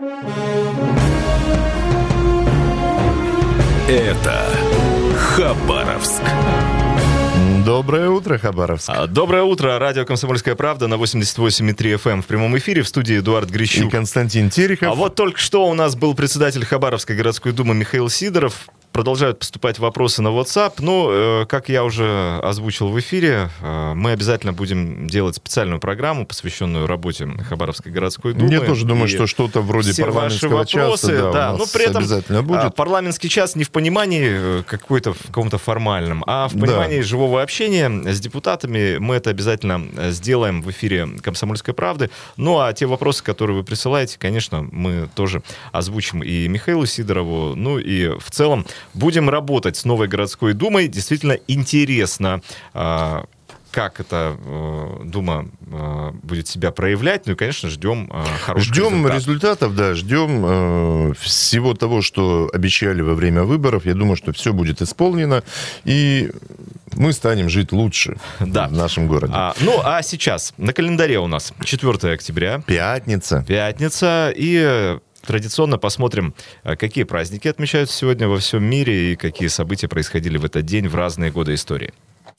Это Хабаровск. Доброе утро, Хабаровск. Доброе утро. Радио «Комсомольская правда» на 88,3 FM в прямом эфире. В студии Эдуард Грищук. И Константин Терехов. А вот только что у нас был председатель Хабаровской городской думы Михаил Сидоров. Продолжают поступать вопросы на WhatsApp. Но, как я уже озвучил в эфире, мы обязательно будем делать специальную программу, посвященную работе Хабаровской городской думы. Я тоже думаю, что что-то вроде парламентского часа да, но при этом обязательно будет. Парламентский час не в понимании каком-то формальном, а в понимании живого общения с депутатами. Мы это обязательно сделаем в эфире «Комсомольской правды». Ну, а те вопросы, которые вы присылаете, конечно, мы тоже озвучим и Михаилу Сидорову. Ну, и в целом будем работать с новой городской думой. Действительно интересно, как эта дума будет себя проявлять. Ну и, конечно, ждем хороших результатов. Ждем всего того, что обещали во время выборов. Я думаю, что все будет исполнено, и мы станем жить лучше в нашем городе. А сейчас на календаре у нас 4 октября. Пятница. И традиционно посмотрим, какие праздники отмечаются сегодня во всем мире и какие события происходили в этот день в разные годы истории.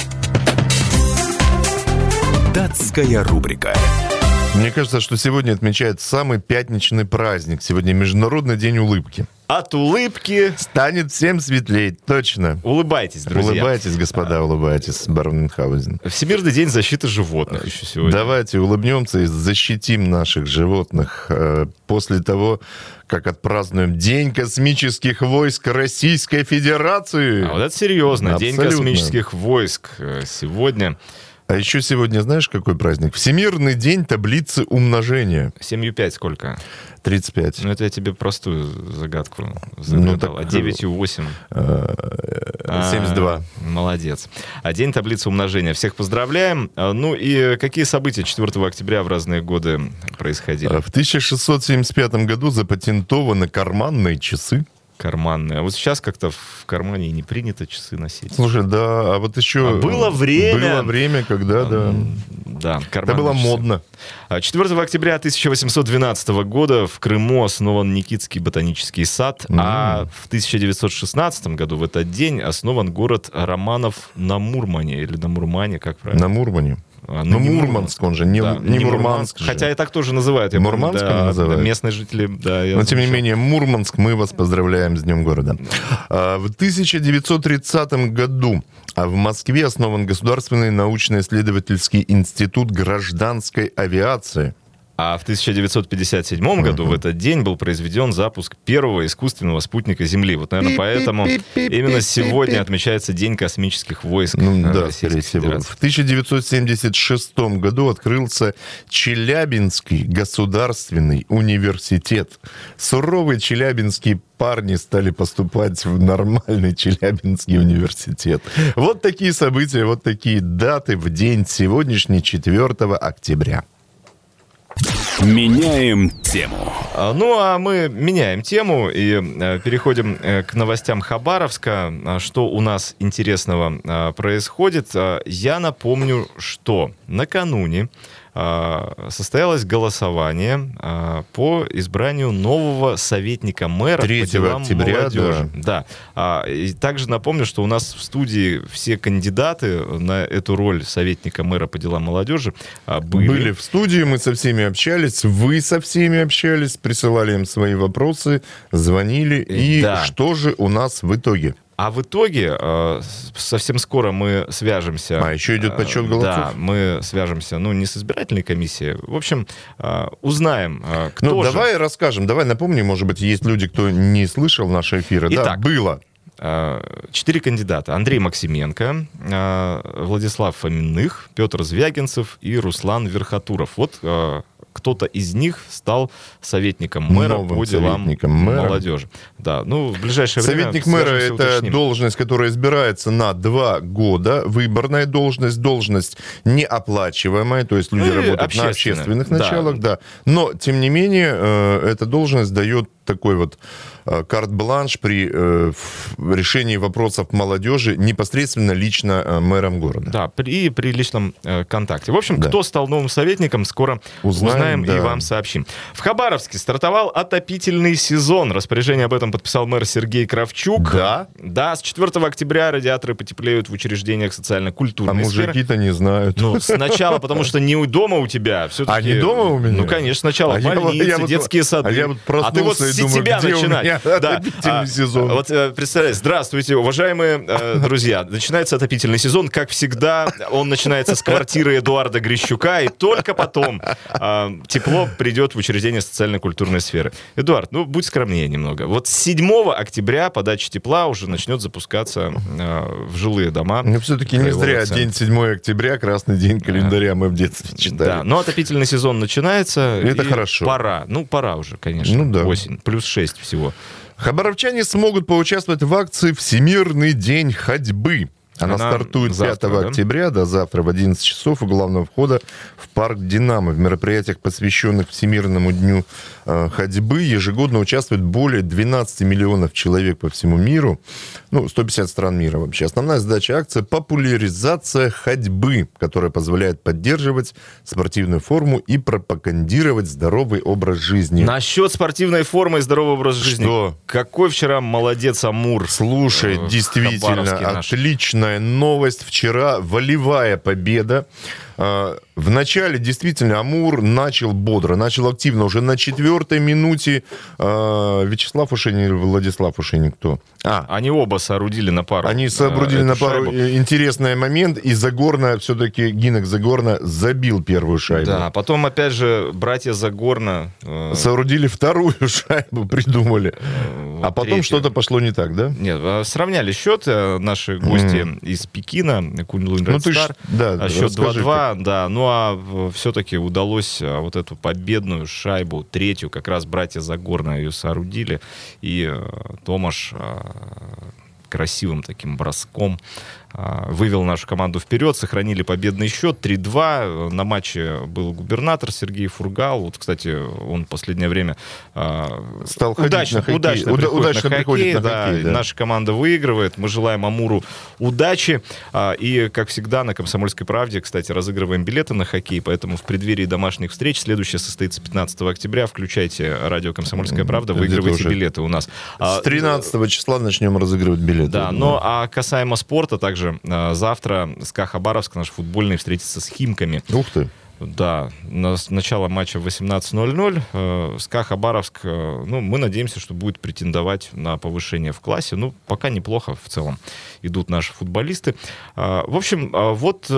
Датская рубрика. Мне кажется, что сегодня отмечают самый пятничный праздник. Сегодня Международный день улыбки. От улыбки станет всем светлее, точно. Улыбайтесь, друзья. Улыбайтесь, господа, улыбайтесь, барон Мюнхгаузен. Всемирный день защиты животных еще сегодня. Давайте улыбнемся и защитим наших животных после того, как отпразднуем День космических войск Российской Федерации. А вот это серьезно. Абсолютно. День космических войск сегодня. А еще сегодня, знаешь, какой праздник? Всемирный день таблицы умножения. 7,5 сколько? 35. Ну, это я тебе простую загадку загадал. А 9,8? 72. Молодец. А день таблицы умножения. Всех поздравляем. Ну и какие события 4 октября в разные годы происходили? В 1675 году запатентованы карманные часы. Карманные. А вот сейчас как-то в кармане и не принято часы носить. Слушай, да, а вот еще... Было время, когда, да, это было модно. 4 октября 1812 года в Крыму основан Никитский ботанический сад, а в 1916 году в этот день основан город Романов на Мурмане, или на Мурмане, как правильно? На Мурмане. Ну, Мурманск, он же, не Мурманск. Хотя и так тоже называют. Мурманск называют. Местные жители, Но, тем не менее, Мурманск, мы вас поздравляем с Днем города. В 1930 году в Москве основан Государственный научно-исследовательский институт гражданской авиации. А в 1957 году в этот день был произведен запуск первого искусственного спутника Земли. Вот, наверное, поэтому именно сегодня отмечается День космических войск Российской Федерации. В 1976 году открылся Челябинский государственный университет. Суровые челябинские парни стали поступать в нормальный Челябинский университет. Вот такие события, вот такие даты в день сегодняшний, 4 октября. Меняем тему. Ну, а мы меняем тему и переходим к новостям Хабаровска. Что у нас интересного происходит? Я напомню, что накануне состоялось голосование по избранию нового советника мэра 3 по делам октября, молодежи. Да. И также напомню, что у нас в студии все кандидаты на эту роль советника мэра по делам молодежи были в студии, мы со всеми общались, вы со всеми общались, присылали им свои вопросы, звонили. И что же у нас в итоге? А в итоге совсем скоро мы свяжемся... еще идет подсчет голосов? Да, мы свяжемся, не с избирательной комиссией. В общем, узнаем, кто же... Давай расскажем, давай напомним, может быть, есть люди, кто не слышал наши эфиры. Итак, было. 4 кандидата. Андрей Максименко, Владислав Фоминых, Петр Звягинцев и Руслан Верхотуров. Вот кто-то из них стал советником мэра по делам молодежи. Да, в ближайшее время... Советник мэра — это должность, которая избирается на 2 года. Выборная должность неоплачиваемая, то есть люди работают на общественных началах. Да. Но, тем не менее, эта должность дает такой вот карт-бланш при решении вопросов молодежи непосредственно лично мэром города. Да, при личном контакте. В общем, кто стал новым советником, скоро узнаем узнаем и вам сообщим. В Хабаровске стартовал отопительный сезон. Распоряжение об этом подписал мэр Сергей Кравчук. Да? Да, с 4 октября радиаторы потеплеют в учреждениях социально-культурной сферы. А мужики-то не знают. Ну, сначала, потому что не дома у тебя. Все-таки... А не дома у меня? Ну, конечно, сначала больницы, детские сады. Я вот проснулся и думаю, себя где начинать. у меня отопительный сезон? Вот представляете, здравствуйте, уважаемые друзья. Начинается отопительный сезон. Как всегда, он начинается с квартиры Эдуарда Грищука, и только потом тепло придет в учреждение социально-культурной сферы. Эдуард, ну, будь скромнее немного. Вот с 7 октября подача тепла уже начнет запускаться в жилые дома. Ну, все-таки не зря день 7 октября, красный день календаря, мы в детстве читали. Да, но отопительный сезон начинается. Это хорошо. Пора. Ну, пора уже, конечно. Ну, да. Осень. Плюс 6 всего. Хабаровчане смогут поучаствовать в акции «Всемирный день ходьбы». Она стартует завтра, 5 октября, до завтра в 11 часов у главного входа в парк «Динамо». В мероприятиях, посвященных Всемирному дню ходьбы, ежегодно участвует более 12 миллионов человек по всему миру. Ну, 150 стран мира вообще. Основная задача акции – популяризация ходьбы, которая позволяет поддерживать спортивную форму и пропагандировать здоровый образ жизни. Насчет спортивной формы и здорового образа жизни. Что? Какой вчера молодец Амур. Слушай, действительно, отличная новость. Вчера волевая победа. В начале действительно Амур начал бодро, начал активно. Уже на 4-й минуте Вячеслав Ушенин или Владислав Ушенин, кто? Они оба соорудили на пару. Они соорудили на пару. Шайбу. Интересный момент. И Загорна, все-таки Гинок Загорна забил первую шайбу. Да, потом опять же братья Загорна... соорудили вторую шайбу, придумали. А потом что-то пошло не так, да? Нет, сравняли счет наши гости из Пекина, Куньлунь Ред Стар. Счет 2-2. Да, ну а все-таки удалось вот эту победную шайбу, третью, как раз братья Загорна ее соорудили, и Томаш красивым таким броском вывел нашу команду вперед, сохранили победный счет 3-2. На матче был губернатор Сергей Фургал. Вот, кстати, он в последнее время стал удачно приходит на хоккей. Да. Наша команда выигрывает. Мы желаем Амуру удачи. И, как всегда, на «Комсомольской правде», кстати, разыгрываем билеты на хоккей, поэтому в преддверии домашних встреч, следующая состоится 15 октября, включайте радио «Комсомольская правда», выигрывайте билеты у нас. С 13 числа начнем разыгрывать билеты. Да, но касаемо спорта, также завтра СКА Хабаровск, наш футбольный, встретится с Химками. Ух ты! Да, начало матча в 18:00. СКА Хабаровск, ну, мы надеемся, что будет претендовать на повышение в классе. Ну, пока неплохо в целом идут наши футболисты. В общем, вот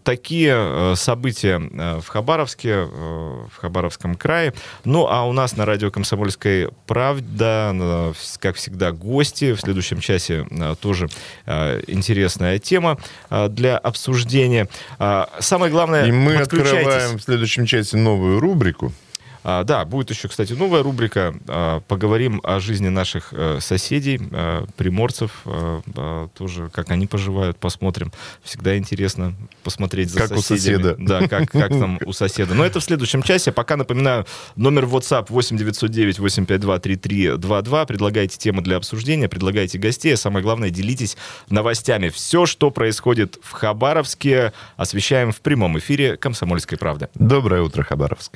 такие события в Хабаровске, в Хабаровском крае. Ну, а у нас на радио «Комсомольская правда», как всегда, гости. В следующем часе тоже интересная тема для обсуждения. Самое главное, и мы открываем в следующем часе новую рубрику. Да, будет еще, кстати, новая рубрика. Поговорим о жизни наших соседей, приморцев, тоже, как они поживают, посмотрим. Всегда интересно посмотреть за как соседями. У соседа. Да, как там у соседа. Но это в следующем часе. Пока напоминаю, номер WhatsApp 8-909-852-3322. Предлагайте темы для обсуждения, предлагайте гостей. А самое главное, делитесь новостями. Все, что происходит в Хабаровске, освещаем в прямом эфире «Комсомольской правды». Доброе утро, Хабаровск.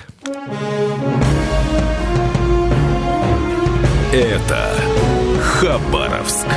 Это Хабаровск.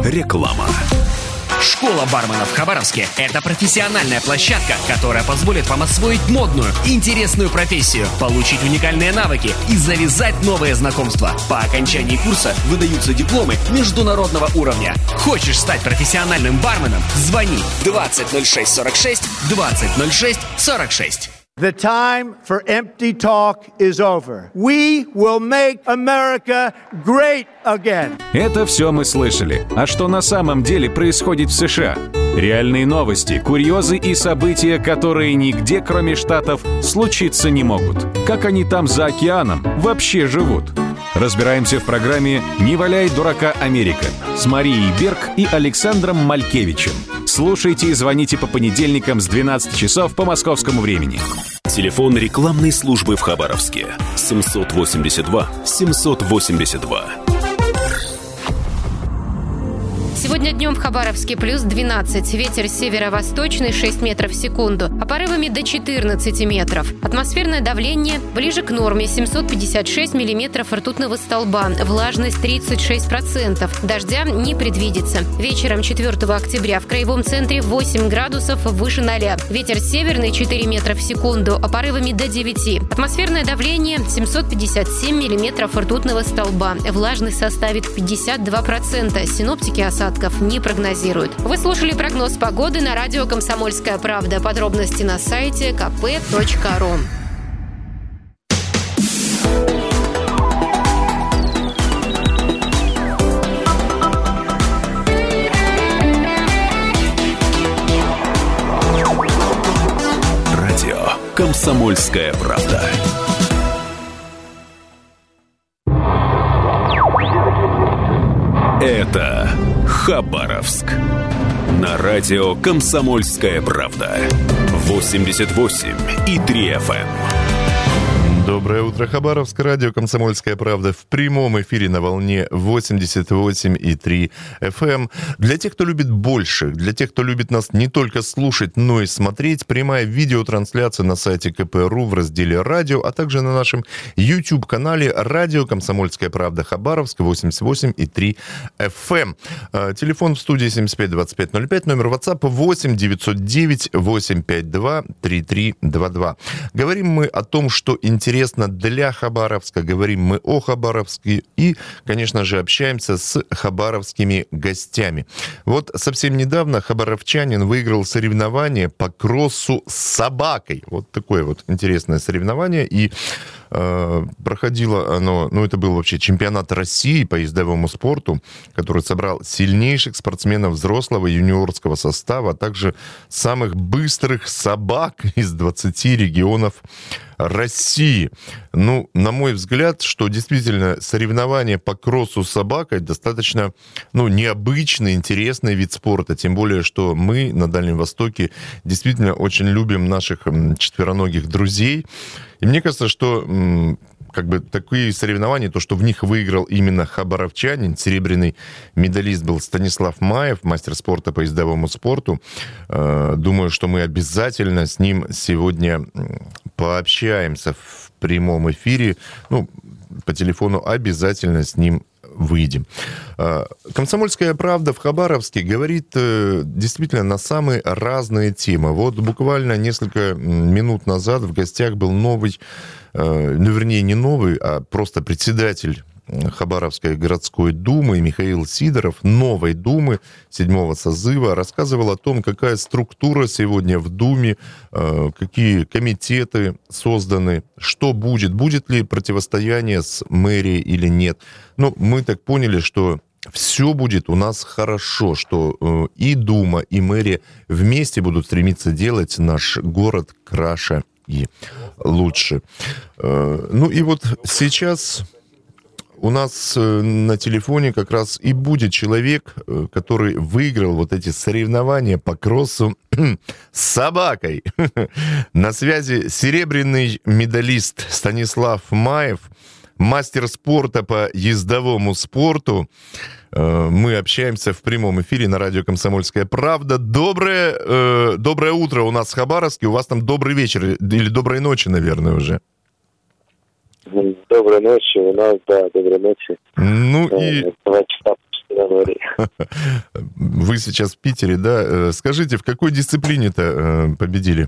Реклама. Школа барменов в Хабаровске – это профессиональная площадка, которая позволит вам освоить модную и интересную профессию, получить уникальные навыки и завязать новые знакомства. По окончании курса выдаются дипломы международного уровня. Хочешь стать профессиональным барменом? Звони 200646 200646. The time for empty talk is over. We will make America great again. Это все мы слышали. А что на самом деле происходит в США? Реальные новости, курьезы и события, которые нигде, кроме Штатов, случиться не могут. Как они там за океаном вообще живут? Разбираемся в программе «Не валяй дурака, Америка» с Марией Берг и Александром Малькевичем. Слушайте и звоните по понедельникам с 12 часов по московскому времени. Телефон рекламной службы в Хабаровске 782 782. Сегодня днем в Хабаровске плюс 12. Ветер северо-восточный 6 метров в секунду, а порывами до 14 метров. Атмосферное давление ближе к норме 756 миллиметров ртутного столба. Влажность 36%. Дождя не предвидится. Вечером 4 октября в краевом центре 8 градусов выше 0. Ветер северный 4 метра в секунду, а порывами до 9. Атмосферное давление 757 миллиметров ртутного столба. Влажность составит 52%. Синоптики осадков не прогнозируют. Вы слушали прогноз погоды на радио «Комсомольская правда». Подробности на сайте kp.ru. Радио «Комсомольская правда». Это Хабаровск. На радио «Комсомольская правда». 88,3 FM. Доброе утро, Хабаровск. Радио «Комсомольская правда» в прямом эфире на волне 88,3 FM. Для тех, кто любит больше, для тех, кто любит нас не только слушать, но и смотреть, прямая видеотрансляция на сайте КП.ру в разделе «Радио», а также на нашем YouTube-канале «Радио «Комсомольская правда» Хабаровск» 88,3 FM. Телефон в студии 752505, номер WhatsApp 8 909 852 3322. Говорим мы о том, что интересно для Хабаровска, говорим мы о Хабаровске и, конечно же, общаемся с хабаровскими гостями. Вот совсем недавно хабаровчанин выиграл соревнование по кроссу с собакой. Вот такое вот интересное соревнование. И проходило оно, это был вообще чемпионат России по ездовому спорту, который собрал сильнейших спортсменов взрослого и юниорского состава, а также самых быстрых собак из 20 регионов России. На мой взгляд, что действительно соревнования по кроссу с собакой достаточно, необычный, интересный вид спорта. Тем более, что мы на Дальнем Востоке действительно очень любим наших четвероногих друзей. И мне кажется, что такие соревнования, то, что в них выиграл именно хабаровчанин, серебряный медалист был Станислав Маев, мастер спорта по ездовому спорту. Думаю, что мы обязательно с ним сегодня пообщаемся в прямом эфире. По телефону обязательно с ним выйдем. «Комсомольская правда» в Хабаровске говорит действительно на самые разные темы. Вот буквально несколько минут назад в гостях был новый, вернее, не новый, а просто председатель Хабаровской городской думы Михаил Сидоров, новой думы 7-го созыва, рассказывал о том, какая структура сегодня в думе, какие комитеты созданы, что будет ли противостояние с мэрией или нет. Мы так поняли, что все будет у нас хорошо, что и дума, и мэрия вместе будут стремиться делать наш город краше и лучше. И вот сейчас у нас на телефоне как раз и будет человек, который выиграл вот эти соревнования по кроссу с собакой. На связи серебряный медалист Станислав Маев, мастер спорта по ездовому спорту. Мы общаемся в прямом эфире на радио «Комсомольская правда». Доброе утро у нас в Хабаровске. У вас там добрый вечер или доброй ночи, наверное, уже. Доброй ночи, у нас, да, доброй ночи. 2 часа на дворе. Вы сейчас в Питере, да? Скажите, в какой дисциплине-то победили?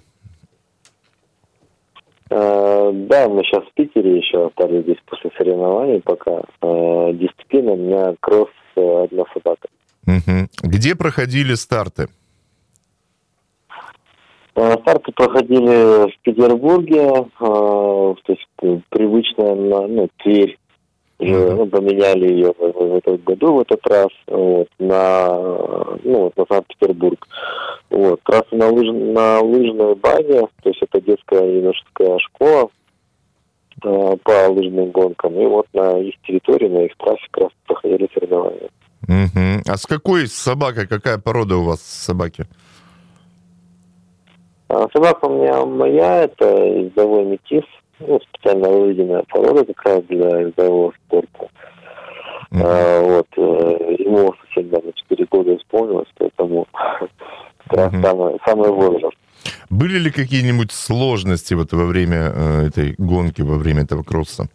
Да, мы сейчас в Питере еще остались здесь после соревнований пока. Дисциплина у меня кросс одна собака. Угу. Где проходили старты? Старты проходили в Петербурге, то есть привычно, Тверь. Поменяли ее в этом году, в этот раз, на Санкт-Петербург. Трасса на лыжной базе, то есть это детская юношеская школа по лыжным гонкам. И на их территории, на их трассе как раз проходили соревнования. Угу. А с какой собакой, какая порода у вас собаки? Собака у меня моя, это ездовой метис. Специально выведенная порода как раз для ездового спорта. Ему совсем недавно 4 года исполнилось, поэтому как раз самый возраст. Были ли какие-нибудь сложности во время этой гонки, во время этого кросса?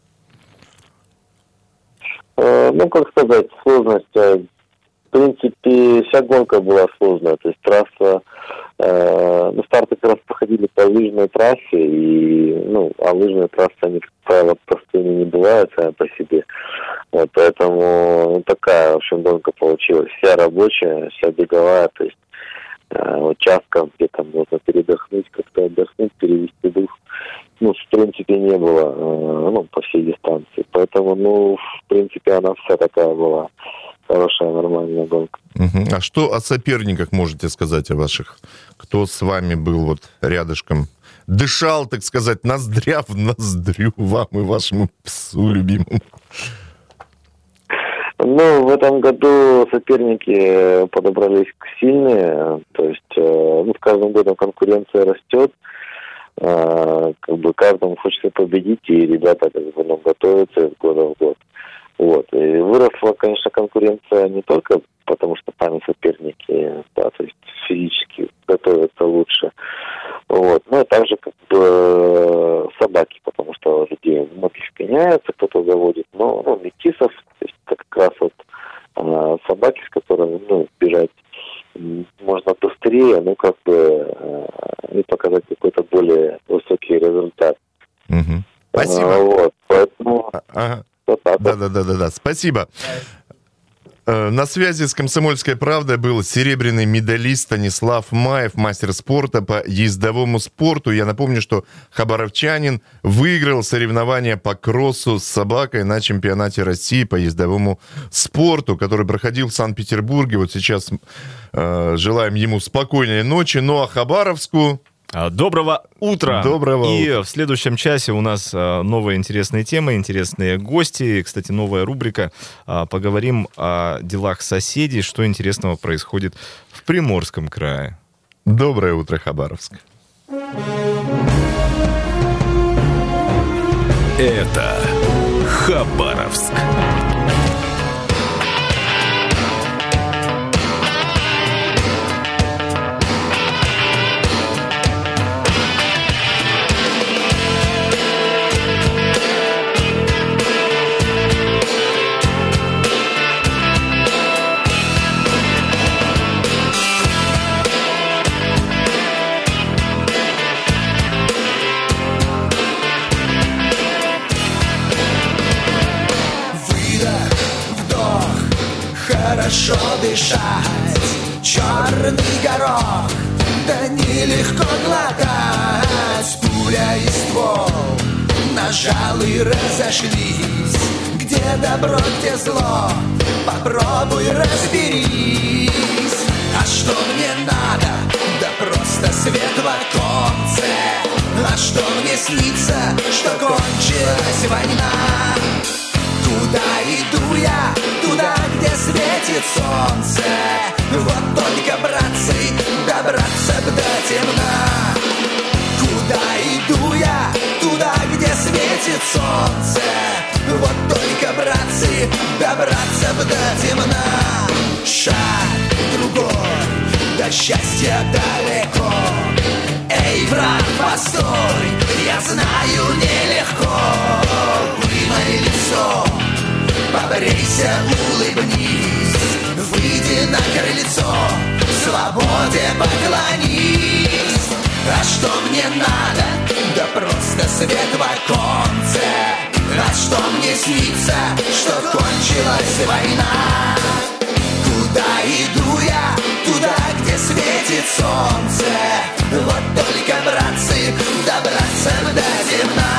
Как сказать, сложность. В принципе, вся гонка была сложная. То есть трасса, старты как раз проходили по лыжной трассе, а лыжные трассы, они, как правило, простыми не бывают сами по себе. Поэтому такая, в общем, гонка получилась. Вся рабочая, вся беговая, то есть участков, где там можно передохнуть, как-то отдохнуть, перевести дух. В принципе, не было, по всей дистанции. Поэтому, в принципе, она вся такая была. Хорошая, нормальная гонка. Угу. А что о соперниках можете сказать о ваших? Кто с вами был рядышком? Дышал, так сказать, ноздря в ноздрю вам и вашему псу любимому? В этом году соперники подобрались сильные. То есть, с каждым годом конкуренция растет. Каждому хочется победить, и ребята готовятся из года в год. И выросла, конечно, конкуренция не только потому, что сами соперники, то есть физически готовятся лучше, но и также собаки, потому что людей многих меняются, кто-то заводит, метисов, то есть это как раз собаки, с которыми, бежать можно быстрее, и показать какой-то более высокий результат. Угу. Спасибо. Поэтому... Да. Спасибо. На связи с «Комсомольской правдой» был серебряный медалист Станислав Маев, мастер спорта по ездовому спорту. Я напомню, что хабаровчанин выиграл соревнования по кроссу с собакой на чемпионате России по ездовому спорту, который проходил в Санкт-Петербурге. Сейчас желаем ему спокойной ночи. А Хабаровску... Доброго утра! И в следующем часе у нас новые интересные темы, интересные гости. Кстати, новая рубрика. Поговорим о делах соседей, что интересного происходит в Приморском крае. Доброе утро, Хабаровск. Это Хабаровск. Хорошо дышать, черный горох, да нелегко глотать. Пуля и ствол, нажал и разошлись. Где добро, где зло, попробуй разберись. А что мне надо? Да просто свет в оконце. А что мне снится? Что кончилась война. Куда иду я? Туда, где светит солнце. Вот только, братцы, добраться б до темна. Куда иду я? Туда, где светит солнце. Вот только, братцы, добраться б до темна. Шаг другой, до счастья далеко. Эй, брат, постой, я знаю, нелегко. Вымой лицо, побрейся, улыбнись. выйди на крыльцо, свободе поклонись. А что мне надо? Да просто свет в оконце. А что мне снится? Что кончилась война. Куда иду я? Туда, где светит солнце. Вот только, братцы, добраться до темна.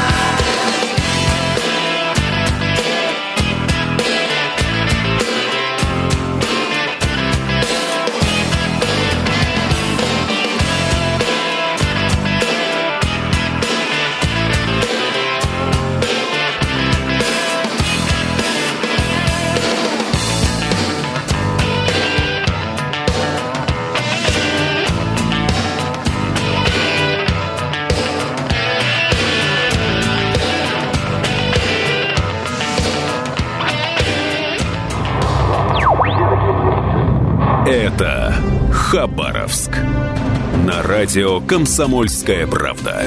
Это Хабаровск. На радио «Комсомольская правда».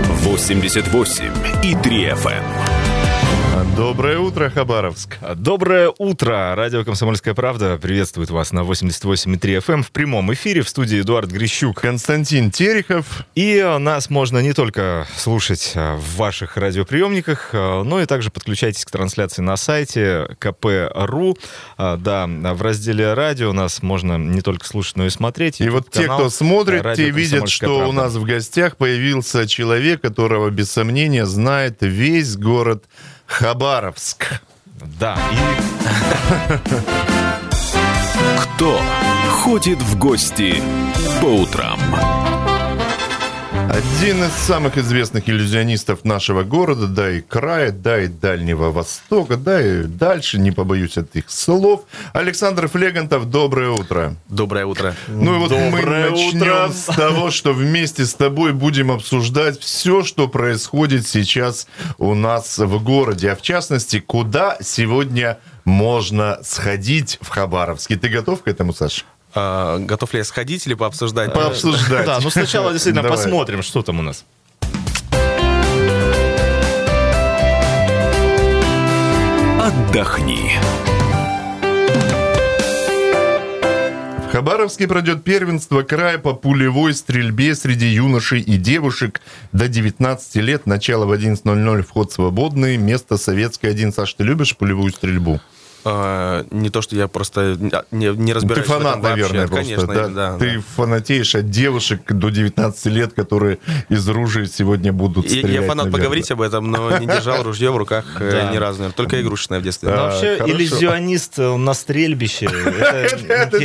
88,3 FM. Доброе утро, Хабаровск. Доброе утро. Радио «Комсомольская правда» приветствует вас на 88,3 FM в прямом эфире. В студии Эдуард Грищук. Константин Терехов. И нас можно не только слушать в ваших радиоприемниках, но и также подключайтесь к трансляции на сайте kp.ru. Да, в разделе «Радио» нас можно не только слушать, но и смотреть. И вот те, кто смотрит, те видят, что у нас в гостях появился человек, которого, без сомнения, знает весь город Хабаровск. Да. Кто ходит в гости по утрам? Один из самых известных иллюзионистов нашего города, да и края, да и Дальнего Востока, да и дальше, не побоюсь этих слов. Александр Флегантов, доброе утро. Доброе утро. Ну и вот мы начнем с того, что вместе с тобой будем обсуждать все, что происходит сейчас у нас в городе, а в частности, куда сегодня можно сходить в Хабаровске. Ты готов к этому, Саша? Готов ли я сходить или пообсуждать? Пообсуждать. Да, ну сначала действительно посмотрим, что там у нас. Отдохни. В Хабаровске пройдет первенство края по пулевой стрельбе среди юношей и девушек до 19 лет. Начало в 11:00, вход свободный, место Советское 1. Саш, ты любишь пулевую стрельбу? Не то, что я просто не разбираюсь. Ты фанат, наверное, вообще. просто. Конечно, да? Да. Ты фанатеешь от девушек до 19 лет, которые из ружей сегодня будут стрелять. Я фанат наверное. Поговорить об этом, но не держал ружье в руках ни разу, наверное. Только игрушечное в детстве. Вообще, иллюзионист на стрельбище. Это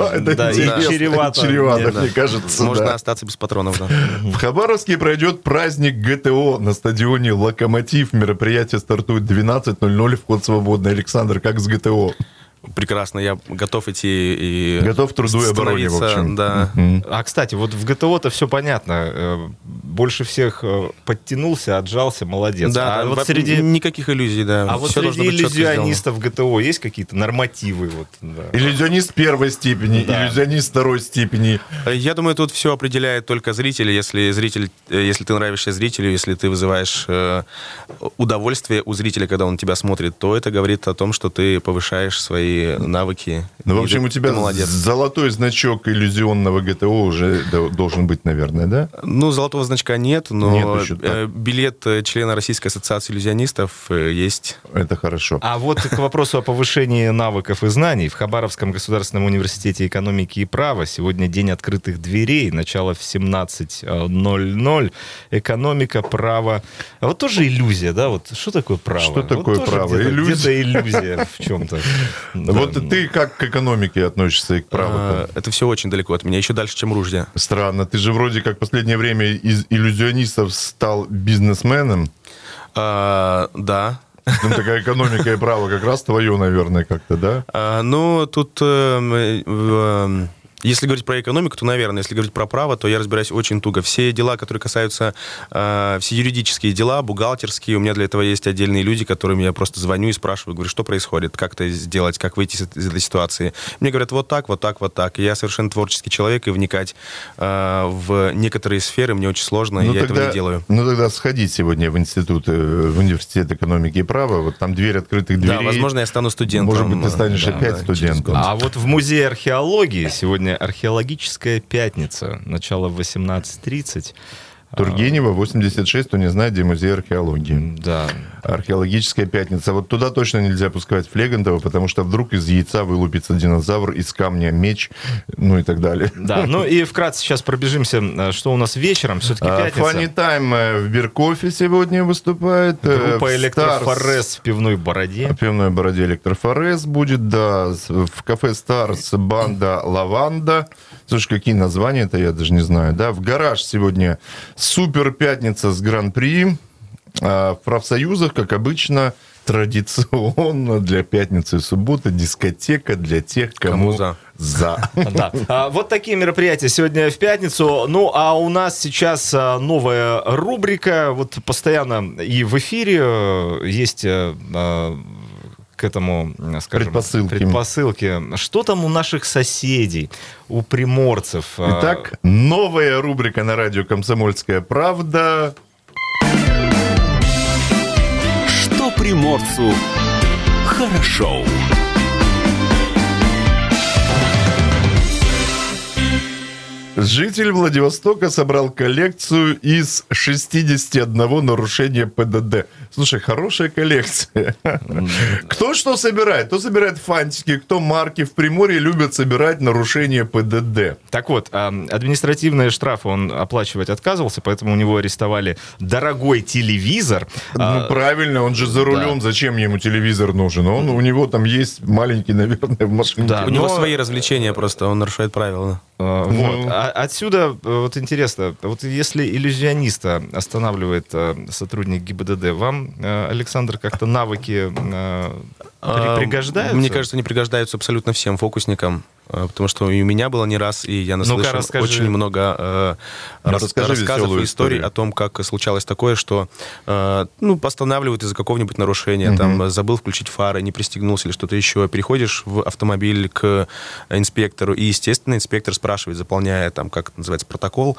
чревато, мне кажется. Можно остаться без патронов, да. В Хабаровске пройдет праздник ГТО на стадионе «Локомотив». Мероприятие стартует в 12:00, вход свободный. Александр, как с ГТО? Прекрасно, я готов идти и готов к труду и обороне, в общем. Да. А, кстати, вот в ГТО-то все понятно. Больше всех подтянулся, отжался, молодец. Да, вот среди... никаких иллюзий, да. А вот среди иллюзионистов ГТО есть какие-то нормативы? Вот, да. Иллюзионист первой степени, да. Иллюзионист второй степени. Я думаю, тут все определяет только зритель. Если ты нравишься зрителю, если ты вызываешь удовольствие у зрителя, когда он тебя смотрит, то это говорит о том, что ты повышаешь свои навыки. Ну, в общем, у тебя золотой значок иллюзионного ГТО уже должен быть, наверное, да? Ну, золотого значка нет, но билет члена Российской ассоциации иллюзионистов есть. Это хорошо. А вот к вопросу о повышении навыков и знаний. В Хабаровском государственном университете экономики и права сегодня день открытых дверей. Начало в 17:00. Экономика, право. А вот тоже иллюзия, да? Вот что такое право? Что такое право? Где-то иллюзия в чем-то. Вот ты как к экономике относишься и к праву? Это все очень далеко от меня, еще дальше, чем ружья. Странно. Ты же вроде как в последнее время из иллюзионистов стал бизнесменом. Да. Ну, такая экономика и право как раз твое, наверное, как-то, да? Ну, тут Если говорить про экономику, то, наверное. Если говорить про право, то я разбираюсь очень туго. Все дела, которые касаются, все юридические дела, бухгалтерские, у меня для этого есть отдельные люди, которым я просто звоню и спрашиваю, говорю, что происходит, как это сделать, как выйти из этой ситуации. Мне говорят, вот так, вот так, вот так. И я совершенно творческий человек, и вникать в некоторые сферы мне очень сложно, и я этого не делаю. Ну, тогда сходи сегодня в университет экономики и права, вот там дверь открытых дверей. Да, возможно, я стану студентом. Может быть, ты станешь опять студентом. А вот в музее археологии сегодня археологическая пятница, начало в 18:30. Тургенева, 86, кто не знает, где музей археологии. Да. Археологическая пятница. Вот туда точно нельзя пускать Флегантова, потому что вдруг из яйца вылупится динозавр, из камня меч, ну и так далее. Да, ну и вкратце сейчас пробежимся, что у нас вечером. Все-таки пятница. Funny Time в Биркофе сегодня выступает. Группа Электрофорез в Пивной Бороде. В Пивной Бороде Электрофорез будет, да. В кафе Старс банда Лаванда. Слушай, какие названия-то, я даже не знаю. Да, в Гараж сегодня супер пятница с Гран-при. В профсоюзах, как обычно, традиционно для пятницы и субботы дискотека для тех, кому за. Да. Вот такие мероприятия сегодня в пятницу. Ну, а у нас сейчас новая рубрика. Вот постоянно и в эфире есть... к этому, скажем, предпосылки. Что там у наших соседей, у приморцев? Итак, новая рубрика на радио «Комсомольская правда». Что приморцу хорошо. Житель Владивостока собрал коллекцию из 61 нарушения ПДД. Слушай, хорошая коллекция. Кто что собирает? Кто собирает фантики, кто марки. В Приморье любят собирать нарушения ПДД. Так вот, административные штрафы он оплачивать отказывался, поэтому у него арестовали дорогой телевизор. Ну, правильно, он же за рулем. Да. Зачем ему телевизор нужен? У него там есть маленький, наверное, в машине. Да, у него свои развлечения просто, он нарушает правила. Вот. Отсюда вот интересно, вот если иллюзиониста останавливает сотрудник ГИБДД, вам, Александр, как-то навыки пригождаются? Мне кажется, они пригождаются абсолютно всем фокусникам. Потому что и у меня было не раз, и я наслышал очень много рассказов и историй о том, как случалось такое, что постанавливают из-за какого-нибудь нарушения, там забыл включить фары, не пристегнулся или что-то еще. Переходишь в автомобиль к инспектору, и, естественно, инспектор спрашивает, заполняя, там, как это называется, протокол,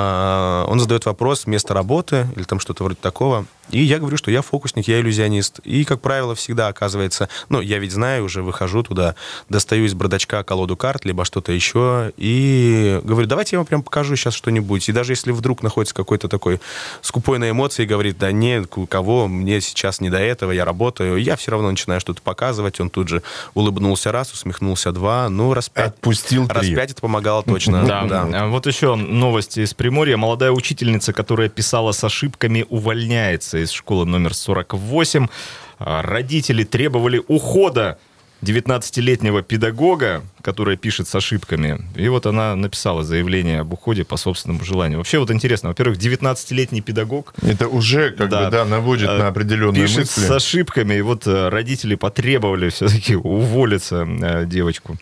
он задает вопрос, место работы или там что-то вроде такого. И я говорю, что я фокусник, я иллюзионист. И, как правило, всегда оказывается... я ведь знаю, уже выхожу туда, достаю из бардачка колоду карт, либо что-то еще, и говорю, давайте я вам прям покажу сейчас что-нибудь. И даже если вдруг находится какой-то такой скупой на эмоции и говорит, да нет, кого, мне сейчас не до этого, я работаю, я все равно начинаю что-то показывать. Он тут же улыбнулся раз, усмехнулся два, раз 5. Отпустил 3. Раз 5 это помогало точно. Да. Вот еще новости из Приморья. Молодая учительница, которая писала с ошибками, увольняется из школы номер 48. Родители требовали ухода 19-летнего педагога, которая пишет с ошибками. И вот она написала заявление об уходе по собственному желанию. Вообще вот интересно, во-первых, 19-летний педагог... Это уже наводит на определенные пишет мысли. С ошибками. И вот родители потребовали все-таки уволиться девочку.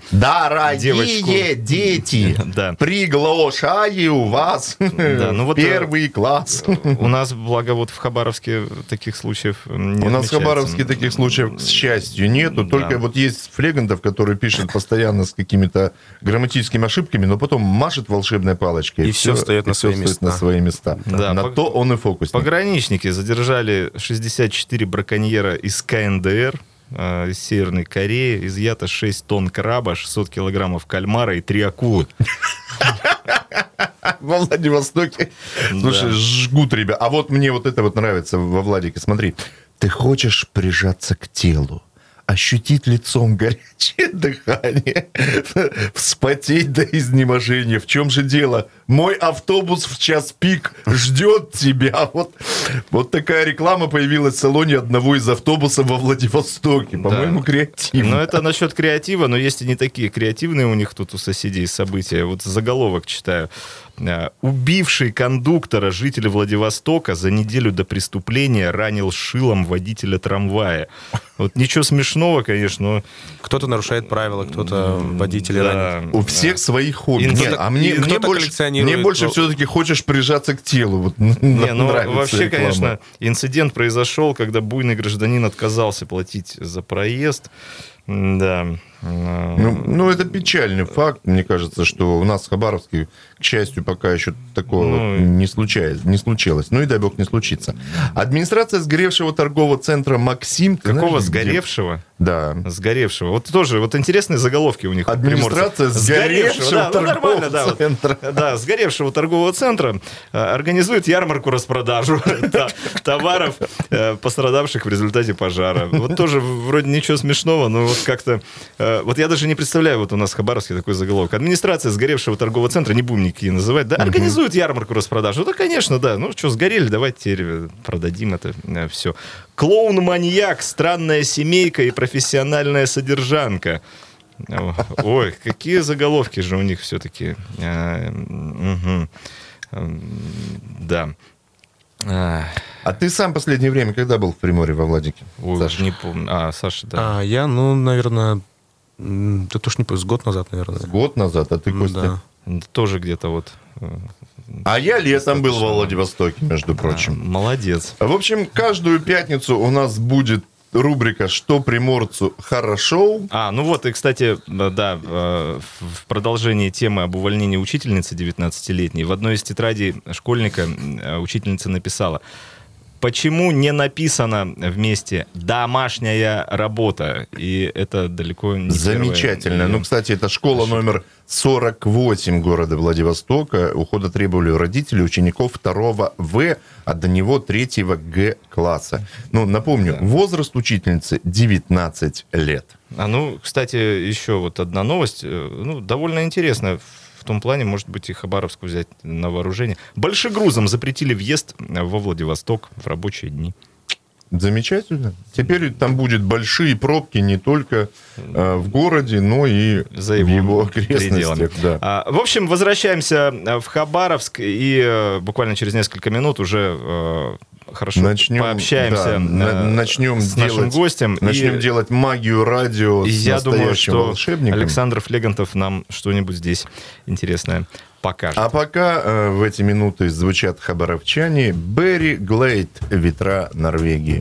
Дорогие дети, приглашаю вас в первый класс. У нас, благо, вот в Хабаровске таких случаев не У нас в Хабаровске таких случаев, к счастью, нету. Только вот есть Флегантов, который пишет постоянно с какими-то грамматическими ошибками, но потом машет волшебной палочкой. И все встает на свои места. Да, на то он и фокусник. Пограничники задержали 64 браконьера из КНДР, из Северной Кореи. Изъято 6 тонн краба, 600 килограммов кальмара и 3 акулы. Во Владивостоке. Слушай, жгут, ребят. А вот мне вот это вот нравится во Владике. Смотри, ты хочешь прижаться к телу, ощутить лицом горячее дыхание, вспотеть до изнеможения. В чем же дело? мой автобус в час пик ждет тебя. Вот такая реклама появилась в салоне одного из автобусов во Владивостоке. По-моему, креативно. Ну, это насчет креатива, но есть и не такие креативные у них тут у соседей события. Вот заголовок читаю. Убивший кондуктора житель Владивостока за неделю до преступления ранил шилом водителя трамвая. Вот ничего смешного, конечно, но... Кто-то нарушает правила, кто-то водитель ранит. У всех свои хобби. Мне больше все-таки хочешь прижаться к телу. Вообще, реклама. Конечно, инцидент произошел, когда буйный гражданин отказался платить за проезд. Да. Ну, это печальный факт. Мне кажется, что у нас в Хабаровске, к счастью, пока еще такого не случилось. Ну и дай бог не случится. Администрация сгоревшего торгового центра «Максим». Какого сгоревшего? Да. Сгоревшего. Вот тоже, вот интересные заголовки у них. Администрация сгоревшего торгового центра. Да, сгоревшего торгового центра организует ярмарку-распродажу товаров, пострадавших в результате пожара. Вот тоже вроде ничего смешного, но вот как-то... Вот я даже не представляю, вот у нас в Хабаровске такой заголовок. Администрация сгоревшего торгового центра, не будем никакие называть, да, организует ярмарку-распродажу. Да, конечно, да. Ну что, сгорели, давайте теперь продадим это все. Клоун-маньяк, странная семейка и профессиональная содержанка. Ой, какие заголовки же у них все-таки. Да. А ты сам в последнее время когда был в Приморье, во Владике? Ой, Саша? Не помню. Саша, да. Я, наверное, это уж не с год назад, наверное. С год назад, а ты, Костя? Да. Тоже где-то вот... А я летом был во Владивостоке, между прочим. Молодец. В общем, каждую пятницу у нас будет рубрика «Что приморцу хорошо?». Ну вот, и, кстати, да, в продолжении темы об увольнении учительницы 19-летней, в одной из тетрадей школьника учительница написала: почему не написано вместе «домашняя работа»? И это далеко не замечательно. Ну, кстати, это школа номер 48 города Владивостока. Ухода требовали родители учеников 2 В, а до него 3 Г класса. Ну, напомню, возраст учительницы 19 лет. Кстати, еще вот одна новость, довольно интересная. В том плане, может быть, и Хабаровск взять на вооружение. Большегрузом запретили въезд во Владивосток в рабочие дни. Замечательно. Теперь там будут большие пробки не только в городе, но и в его окрестностях. Да. В общем, возвращаемся в Хабаровск и буквально через несколько минут уже... Хорошо, пообщаемся с нашим гостем. Начнем делать магию радио с я думаю, что волшебником. Александр Флегантов нам что-нибудь здесь интересное покажет. А пока в эти минуты звучат хабаровчане. Берри Глейд, «Ветра Норвегии».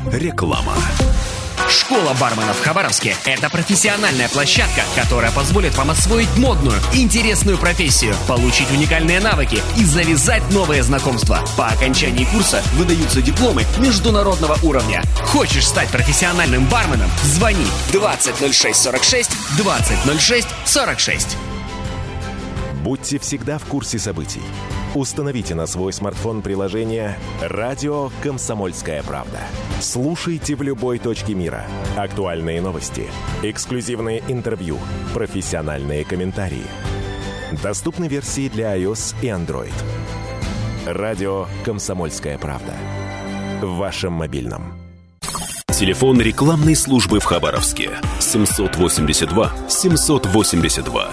Реклама. Школа барменов в Хабаровске – это профессиональная площадка, которая позволит вам освоить модную, интересную профессию, получить уникальные навыки и завязать новые знакомства. По окончании курса выдаются дипломы международного уровня. Хочешь стать профессиональным барменом? Звони 200646 200646. Будьте всегда в курсе событий. Установите на свой смартфон приложение «Радио Комсомольская правда». Слушайте в любой точке мира. Актуальные новости, эксклюзивные интервью, профессиональные комментарии. Доступны версии для iOS и Android. «Радио Комсомольская правда». В вашем мобильном. Телефон рекламной службы в Хабаровске 782 782.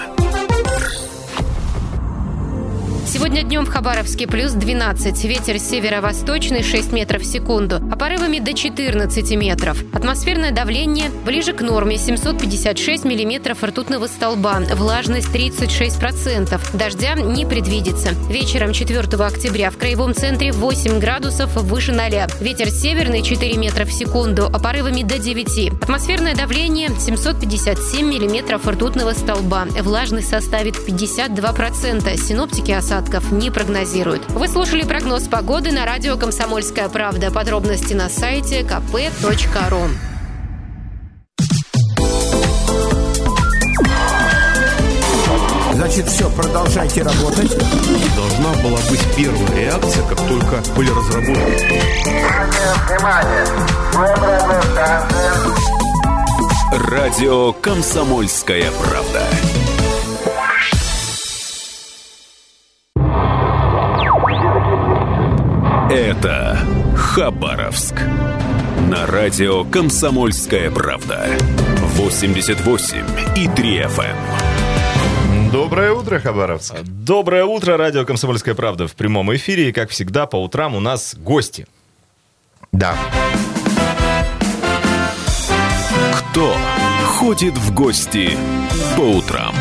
Сегодня днем в Хабаровске плюс 12. Ветер северо-восточный 6 метров в секунду, а порывами до 14 метров. Атмосферное давление ближе к норме 756 миллиметров ртутного столба. Влажность 36%. Дождя не предвидится. Вечером 4 октября в краевом центре 8 градусов выше 0. Ветер северный 4 метра в секунду, а порывами до 9. Атмосферное давление 757 миллиметров ртутного столба. Влажность составит 52%. Синоптики осадков не прогнозируют. Вы слушали прогноз погоды на радио «Комсомольская правда». Подробности на сайте kp.ru. Значит, все, продолжайте работать. Должна была быть первая реакция, как только были разработаны. Радио «Комсомольская правда». Это Хабаровск. На радио «Комсомольская правда». 88,3 FM. Доброе утро, Хабаровск. Доброе утро, радио «Комсомольская правда» в прямом эфире. И, как всегда, по утрам у нас гости. Да. Кто ходит в гости по утрам?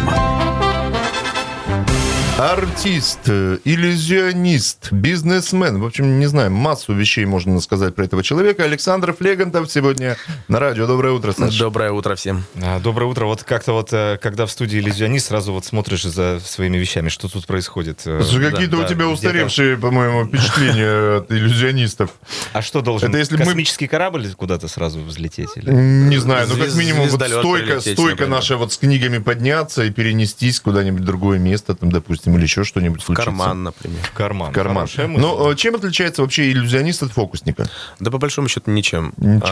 Артист, иллюзионист, бизнесмен. В общем, не знаю, массу вещей можно сказать про этого человека. Александр Флегантов сегодня на радио. Доброе утро, Саша. Доброе утро всем. Доброе утро. Вот как-то вот, когда в студии иллюзионист, сразу вот смотришь за своими вещами, что тут происходит. Слушай, какие-то у тебя устаревшие, по-моему, впечатления от иллюзионистов. А что, должен это если космический корабль куда-то сразу взлететь? Или? Не знаю, ну как минимум вот стойка наша вот с книгами подняться и перенестись куда-нибудь в другое место, там, допустим, или еще что-нибудь случится. В карман, например. В карман. Но чем отличается вообще иллюзионист от фокусника? Да, по большому счету, ничем.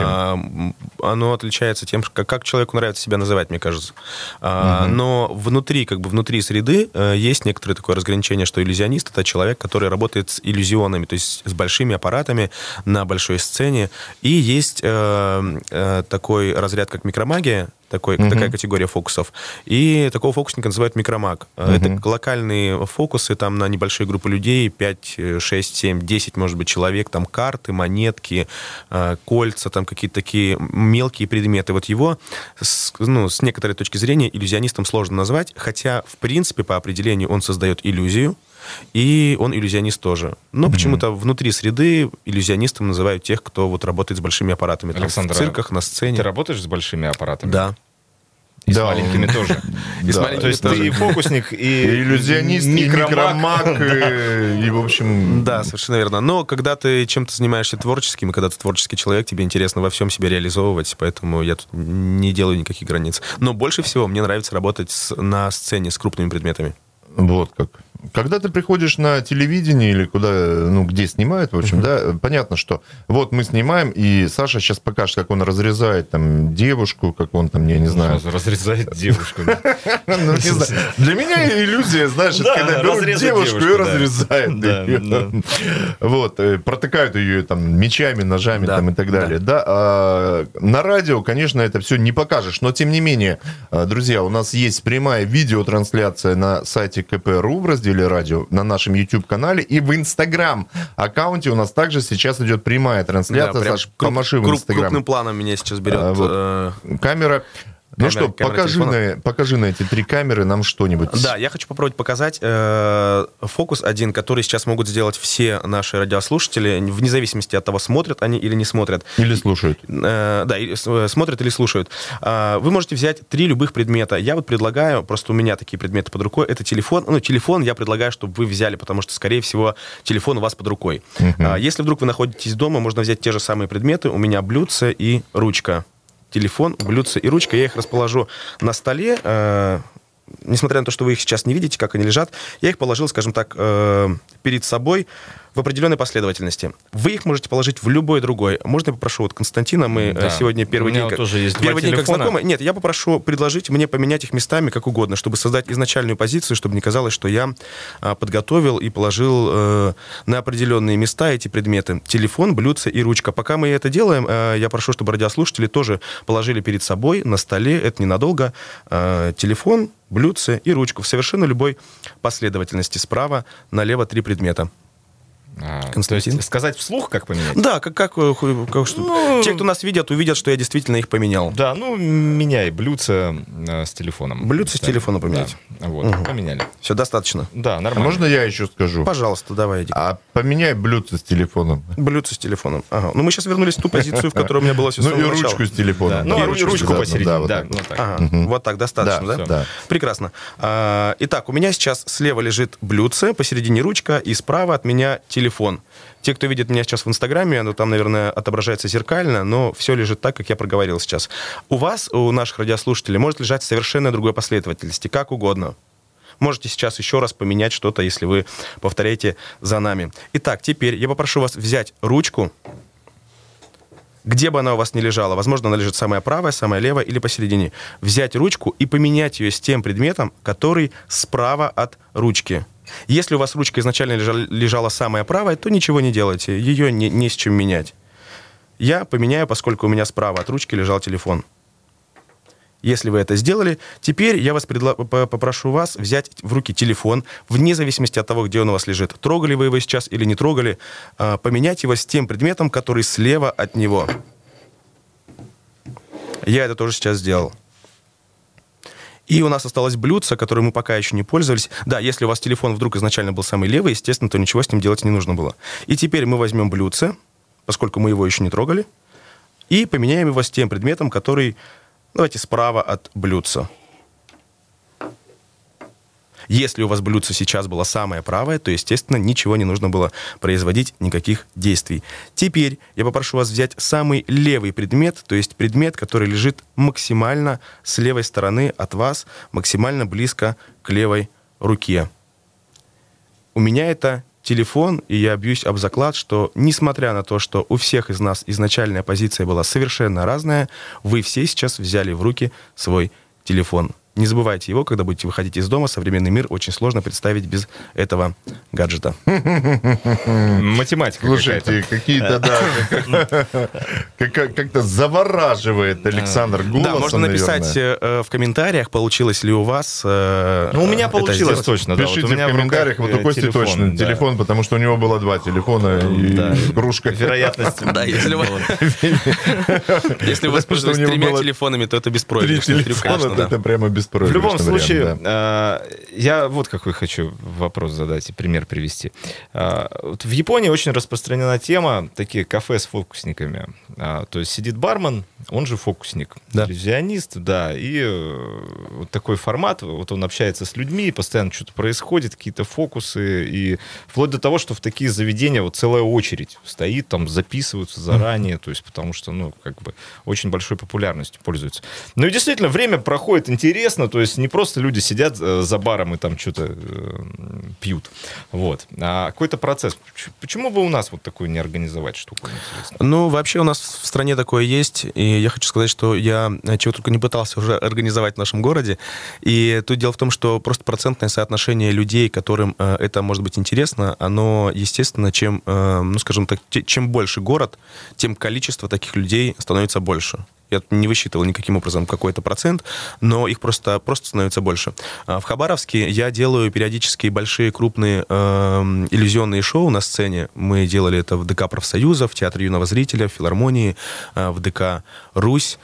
Оно отличается тем, как человеку нравится себя называть, мне кажется. Но внутри среды есть некоторое такое разграничение, что иллюзионист — это человек, который работает с иллюзионами, то есть с большими аппаратами на большой сцене. И есть такой разряд, как микромагия, такая категория фокусов. И такого фокусника называют микромаг. Это локальные фокусы там на небольшие группы людей, 5, 6, 7, 10, может быть, человек, там карты, монетки, кольца, там какие-то такие мелкие предметы. Вот его, с некоторой точки зрения, иллюзионистом сложно назвать, хотя, в принципе, по определению он создает иллюзию, и он иллюзионист тоже. Но почему-то внутри среды иллюзионистом называют тех, кто вот работает с большими аппаратами. Александр, в цирках, на сцене. Ты работаешь с большими аппаратами? Да. И с маленькими тоже. То есть ты и фокусник, и иллюзионист, и микромаг, и, в общем... Да, совершенно верно. Но когда ты чем-то занимаешься творческим, и когда ты творческий человек, тебе интересно во всем себя реализовывать, поэтому я тут не делаю никаких границ. Но больше всего мне нравится работать на сцене с крупными предметами. Вот как. Когда ты приходишь на телевидение или куда, где снимают, в общем, да, понятно, что вот мы снимаем, и Саша сейчас покажет, как он разрезает там девушку, как он там, я не знаю. Разрезает девушку. Для меня иллюзия, знаешь, это когда берут девушку и разрезают ее. Вот, протыкают ее там мечами, ножами там и так далее. Да, на радио, конечно, это все не покажешь, но тем не менее, друзья, у нас есть прямая видеотрансляция на сайте КП.ру в разделе радио, на нашем YouTube-канале, и в Instagram-аккаунте у нас также сейчас идет прямая трансляция. Да, Саш, помаши в Instagram. Крупным планом меня сейчас берет камера. Ну что, покажи на эти 3 камеры нам что-нибудь. Да, я хочу попробовать показать фокус один, который сейчас могут сделать все наши радиослушатели, вне зависимости от того, смотрят они или не смотрят. Или слушают. Да, смотрят или слушают. Вы можете взять 3 любых предмета. Я вот предлагаю, просто у меня такие предметы под рукой, это телефон. Ну, телефон я предлагаю, чтобы вы взяли, потому что, скорее всего, телефон у вас под рукой. Если вдруг вы находитесь дома, можно взять те же самые предметы. У меня блюдце и ручка. Телефон, блюдце и ручка. Я их расположу на столе. Несмотря на то, что вы их сейчас не видите, как они лежат, я их положил, скажем так, перед собой в определенной последовательности. Вы их можете положить в любой другой. Можно я попрошу вот Константина, мы сегодня первый день, тоже есть первый день как знакомы. Нет, я попрошу предложить мне поменять их местами как угодно, чтобы создать изначальную позицию, чтобы не казалось, что я подготовил и положил на определенные места эти предметы. Телефон, блюдце и ручка. Пока мы это делаем, я прошу, чтобы радиослушатели тоже положили перед собой на столе, это ненадолго, телефон, блюдце и ручку в совершенно любой последовательности. Справа налево 3 предмета. Константин? То есть сказать вслух, как поменять? Да, те, кто нас видят, увидят, что я действительно их поменял. Да, меняй блюдце с телефоном. Блюдце с телефона поменять. Да. Вот, поменяли. Все, достаточно. Да, нормально. Можно я еще скажу? Пожалуйста, давай, Эдик. Поменяй блюдце с телефоном. Блюдце с телефоном. Ага. Ну, мы сейчас вернулись в ту позицию, в которой у меня было все с самого начала. Ну, и ручку с телефоном. Да. Ну, и ручку посередине. Да, вот так. Ага. Вот так, достаточно, да? Да. Прекрасно. Итак, у меня сейчас слева лежит блюдце, посередине ручка, и справа от меня телефон. Те, кто видит меня сейчас в Инстаграме, там, наверное, отображается зеркально, но все лежит так, как я проговорил сейчас. У вас, у наших радиослушателей, может лежать совершенно другой последовательности, как угодно. Можете сейчас еще раз поменять что-то, если вы повторяете за нами. Итак, теперь я попрошу вас взять ручку, где бы она у вас ни лежала. Возможно, она лежит самая правая, самая левая или посередине. Взять ручку и поменять ее с тем предметом, который справа от ручки. Если у вас ручка изначально лежала самая правая, то ничего не делайте, ее не с чем менять. Я поменяю, поскольку у меня справа от ручки лежал телефон. Если вы это сделали, теперь я вас попрошу вас взять в руки телефон, вне зависимости от того, где он у вас лежит. Трогали вы его сейчас или не трогали, поменять его с тем предметом, который слева от него. Я это тоже сейчас сделал. И у нас осталось блюдце, которым мы пока еще не пользовались. Да, если у вас телефон вдруг изначально был самый левый, естественно, то ничего с ним делать не нужно было. И теперь мы возьмем блюдце, поскольку мы его еще не трогали, и поменяем его с тем предметом, который, давайте, справа от блюдца. Если у вас блюдце сейчас было самое правое, то, естественно, ничего не нужно было производить, никаких действий. Теперь я попрошу вас взять самый левый предмет, то есть предмет, который лежит максимально с левой стороны от вас, максимально близко к левой руке. У меня это телефон, и я бьюсь об заклад, что, несмотря на то, что у всех из нас изначальная позиция была совершенно разная, вы все сейчас взяли в руки свой телефон. Не забывайте его, когда будете выходить из дома. Современный мир очень сложно представить без этого гаджета. Математика. Слушайте, какие-то, да, как-то завораживает Александр голосом, да, можно написать в комментариях, получилось ли у вас. Ну, у меня получилось точно. Пишите в комментариях, вот у Кости точно телефон, потому что у него было 2 телефона и кружка. Вероятность. Да, если вы воспользовались 3 телефонами, то это беспроигрышно. 3 телефона, это прямо беспроигрышно. В любом случае, я вот какой хочу вопрос задать и пример привести. В Японии очень распространена тема, такие кафе с фокусниками. То есть сидит бармен, он же фокусник, да. иллюзионист, да, и вот такой формат, вот он общается с людьми, постоянно что-то происходит, какие-то фокусы, и вплоть до того, что в такие заведения вот целая очередь стоит, там записываются заранее, то есть потому что, ну, как бы очень большой популярностью пользуются. Ну и действительно, время проходит интересно, то есть не просто люди сидят за баром и там что-то пьют, вот, а какой-то процесс. Почему бы у нас вот такую не организовать штуку? Интересно? Ну, вообще у нас в стране такое есть, и я хочу сказать, что я чего только не пытался уже организовать в нашем городе, и тут дело в том, что просто процентное соотношение людей, которым это может быть интересно, оно, естественно, чем, ну, скажем так, чем больше город, тем количество таких людей становится больше. Я не высчитывал никаким образом какой-то процент, но их просто становится больше. В Хабаровске я делаю периодически большие, крупные иллюзионные шоу на сцене. Мы делали это в ДК «Профсоюза», в Театре юного зрителя, в филармонии, в ДК «Русь».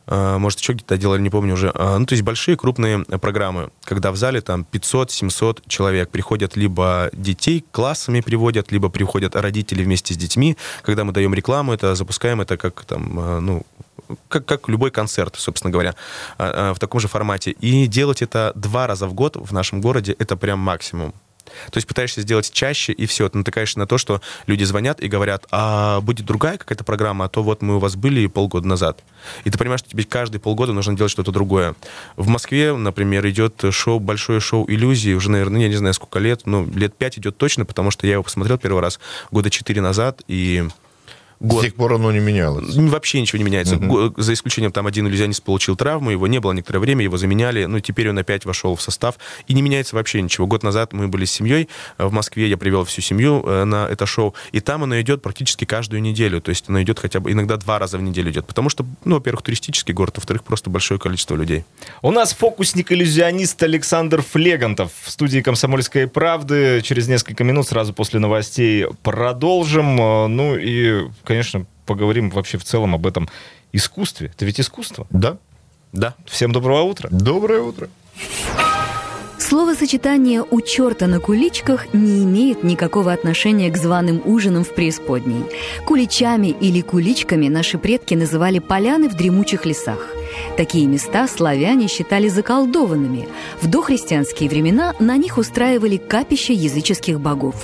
может, еще где-то делали, не помню уже. Ну, то есть большие, крупные программы, когда в зале там 500-700 человек приходят, либо детей классами приводят, либо приходят родители вместе с детьми. Когда мы даем рекламу, это запускаем это как там, ну, как любой концерт, собственно говоря, в таком же формате. И делать это 2 раза в год в нашем городе, это прям максимум. То есть пытаешься сделать чаще, и все, ты натыкаешься на то, что люди звонят и говорят, а будет другая какая-то программа, а то вот мы у вас были полгода назад. И ты понимаешь, что тебе каждые полгода нужно делать что-то другое. В Москве, например, идет шоу, большое шоу «Иллюзии», уже, наверное, я не знаю, сколько лет, но лет 5 идет точно, потому что я его посмотрел первый раз года 4 назад, и... Год. С тех пор оно не менялось? Вообще ничего не меняется. За исключением, там один иллюзионист получил травму, его не было некоторое время, его заменяли, ну, теперь он опять вошел в состав, и не меняется вообще ничего. Год назад мы были с семьей, в Москве я привел всю семью на это шоу, и там оно идет практически каждую неделю, то есть оно идет хотя бы иногда 2 раза в неделю идет, потому что, ну, во-первых, туристический город, во-вторых, просто большое количество людей. У нас фокусник-иллюзионист Александр Флегантов в студии «Комсомольской правды». Через несколько минут, сразу после новостей, продолжим. Ну и, конечно, поговорим вообще в целом об этом искусстве. Это ведь искусство? Да. Да. Всем доброго утра. Доброе утро. Словосочетание «у черта на куличках» не имеет никакого отношения к званым ужинам в преисподней. Куличами или куличками наши предки называли поляны в дремучих лесах. Такие места славяне считали заколдованными. В дохристианские времена на них устраивали капища языческих богов.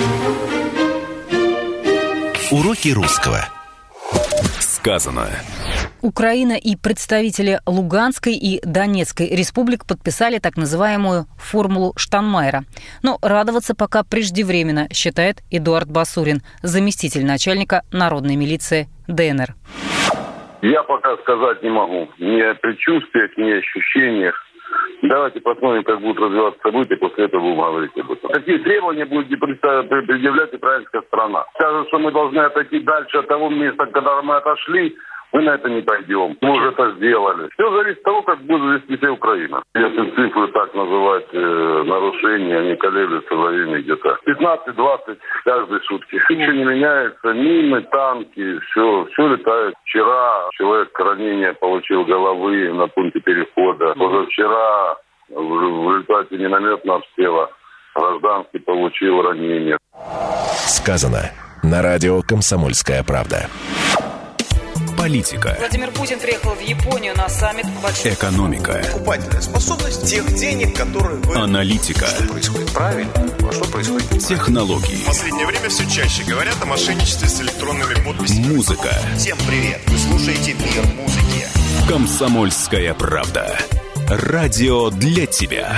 Уроки русского. Сказано. Украина и представители Луганской и Донецкой республик подписали так называемую формулу Штайнмайера. Но радоваться пока преждевременно, считает Эдуард Басурин, заместитель начальника народной милиции ДНР. Я пока сказать не могу. Ни о предчувствиях, ни о ощущениях. Давайте посмотрим, как будут развиваться события, после этого будем говорить об этом. Какие требования будет предъявлять украинская сторона? Скажут, что мы должны отойти дальше от того места, когда мы отошли, мы на это не пойдем. Мы уже это сделали. Все зависит от того, как будет вести себя Украина. Если цифры так называть нарушения, они колеблются во время где-то 15-20 каждой сутки. Ничего не меняется, мины, танки, все летает. Вчера человек ранение получил головы на пункте перехода. Позавчера в результате минометного обстрела гражданский получил ранение. Сказано на радио «Комсомольская правда». Политика. Владимир Путин приехал в Японию на саммит большой. Экономика. Покупательная способность тех денег, которые вы... Аналитика. Что происходит правильно, а что происходит неправильно. Технологии. В последнее время все чаще говорят о мошенничестве с электронными подписями. Музыка. Всем привет. Вы слушаете «Мир музыки». «Комсомольская правда». Радио для тебя.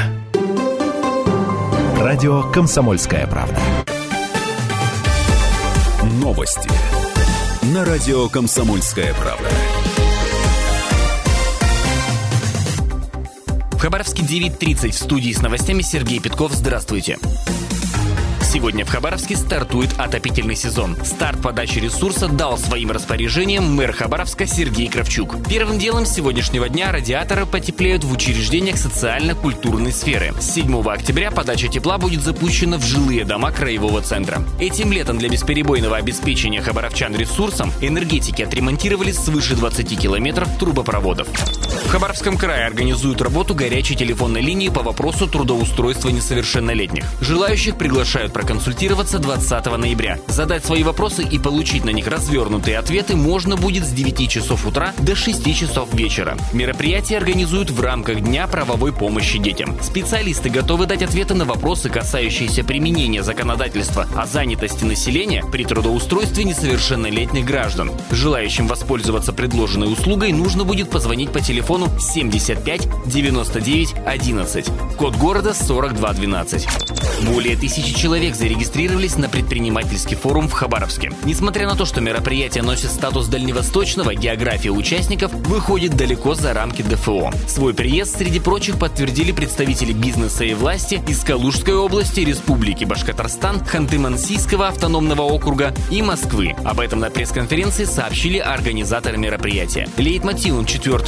Радио «Комсомольская правда». Новости. На радио «Комсомольская правда». В Хабаровске 9:30 в студии с новостями Сергей Петков. Здравствуйте. Сегодня в Хабаровске стартует отопительный сезон. Старт подачи ресурса дал своим распоряжениям мэр Хабаровска Сергей Кравчук. Первым делом с сегодняшнего дня радиаторы потеплеют в учреждениях социально-культурной сферы. С 7 октября подача тепла будет запущена в жилые дома краевого центра. Этим летом для бесперебойного обеспечения хабаровчан ресурсом энергетики отремонтировали свыше 20 километров трубопроводов. В Хабаровском крае организуют работу горячей телефонной линии по вопросу трудоустройства несовершеннолетних. Желающих приглашают проконсультироваться 20 ноября. Задать свои вопросы и получить на них развернутые ответы можно будет с 9 часов утра до 6 часов вечера. Мероприятие организуют в рамках Дня правовой помощи детям. Специалисты готовы дать ответы на вопросы, касающиеся применения законодательства о занятости населения при трудоустройстве несовершеннолетних граждан. Желающим воспользоваться предложенной услугой нужно будет позвонить по телефону 75 99 11. Код города 4212. Более 1000 человек зарегистрировались на предпринимательский форум в Хабаровске. Несмотря на то, что мероприятие носит статус дальневосточного, география участников выходит далеко за рамки ДФО. Свой приезд, среди прочих, подтвердили представители бизнеса и власти из Калужской области, Республики Башкортостан, Ханты-Мансийского автономного округа и Москвы. Об этом на пресс-конференции сообщили организаторы мероприятия. Лейтмотивом 4-го дальневосточного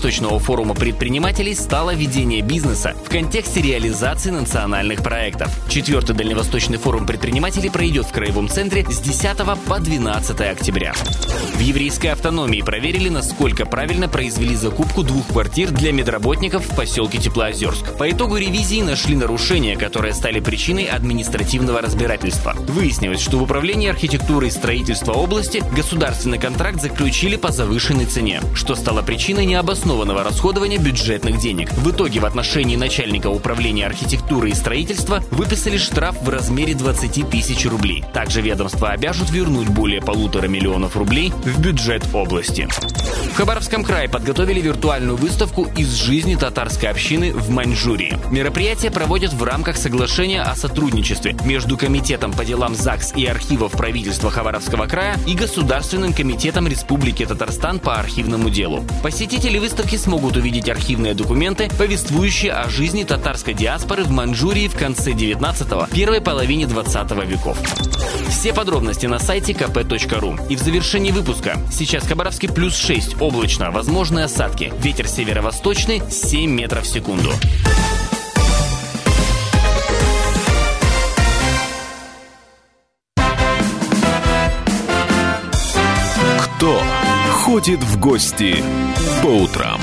Дальневосточного форума предпринимателей стало ведение бизнеса в контексте реализации национальных проектов. 4-й Дальневосточный форум предпринимателей пройдет в Краевом центре с 10 по 12 октября. В еврейской автономии проверили, насколько правильно произвели закупку 2 квартир для медработников в поселке Теплоозерск. По итогу ревизии нашли нарушения, которые стали причиной административного разбирательства. Выяснилось, что в управлении архитектуры и строительства области государственный контракт заключили по завышенной цене, что стало причиной необоснованного расходования бюджетных денег. В итоге в отношении начальника управления архитектуры и строительства выписали штраф в размере 20 тысяч рублей. Также ведомство обяжут вернуть более 1,5 миллиона рублей в бюджет области. В Хабаровском крае подготовили виртуальную выставку из жизни татарской общины в Маньчжурии. Мероприятие проводят в рамках соглашения о сотрудничестве между Комитетом по делам ЗАГС и архивов правительства Хабаровского края и Государственным комитетом Республики Татарстан по архивному делу. Посетители выставки смогут увидеть архивные документы, повествующие о жизни татарской диаспоры в Маньчжурии в конце 19-го, первой половине 20 веков. Все подробности на сайте kp.ru. И в завершении выпуска. Сейчас в Хабаровске +6, облачно, возможны осадки. Ветер северо-восточный 7 метров в секунду. Кто ходит в гости по утрам?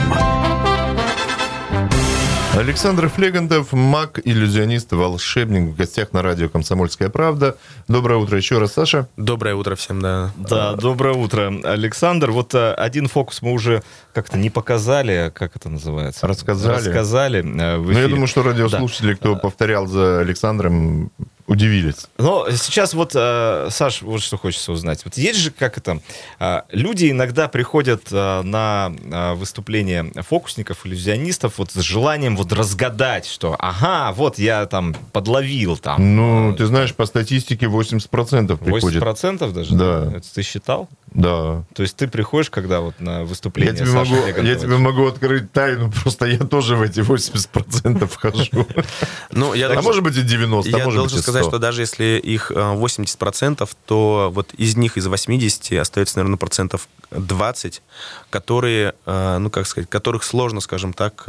Александр Флегантов, маг, иллюзионист, волшебник в гостях на радио «Комсомольская правда». Доброе утро еще раз, Саша. Доброе утро всем, да. Да, доброе утро, Александр. Вот один фокус мы уже как-то не показали, как это называется? Рассказали. Но я думаю, что радиослушатели, кто повторял за Александром, удивились. Но сейчас вот, Саш, вот что хочется узнать. Вот есть же как это... Люди иногда приходят на выступления фокусников, иллюзионистов вот с желанием вот разгадать, что ага, вот я там подловил там. Ну, ты знаешь, по статистике 80% приходит. 80% даже? Да. Это ты считал? Да. То есть ты приходишь, когда вот на выступление я тебе могу открыть тайну, просто я тоже в эти 80% вхожу. А может быть и 90%, я должен сказать, что даже если их 80%, то вот из них, из 80, остается, наверное, 20%, которые, ну, как сказать, которых сложно, скажем так,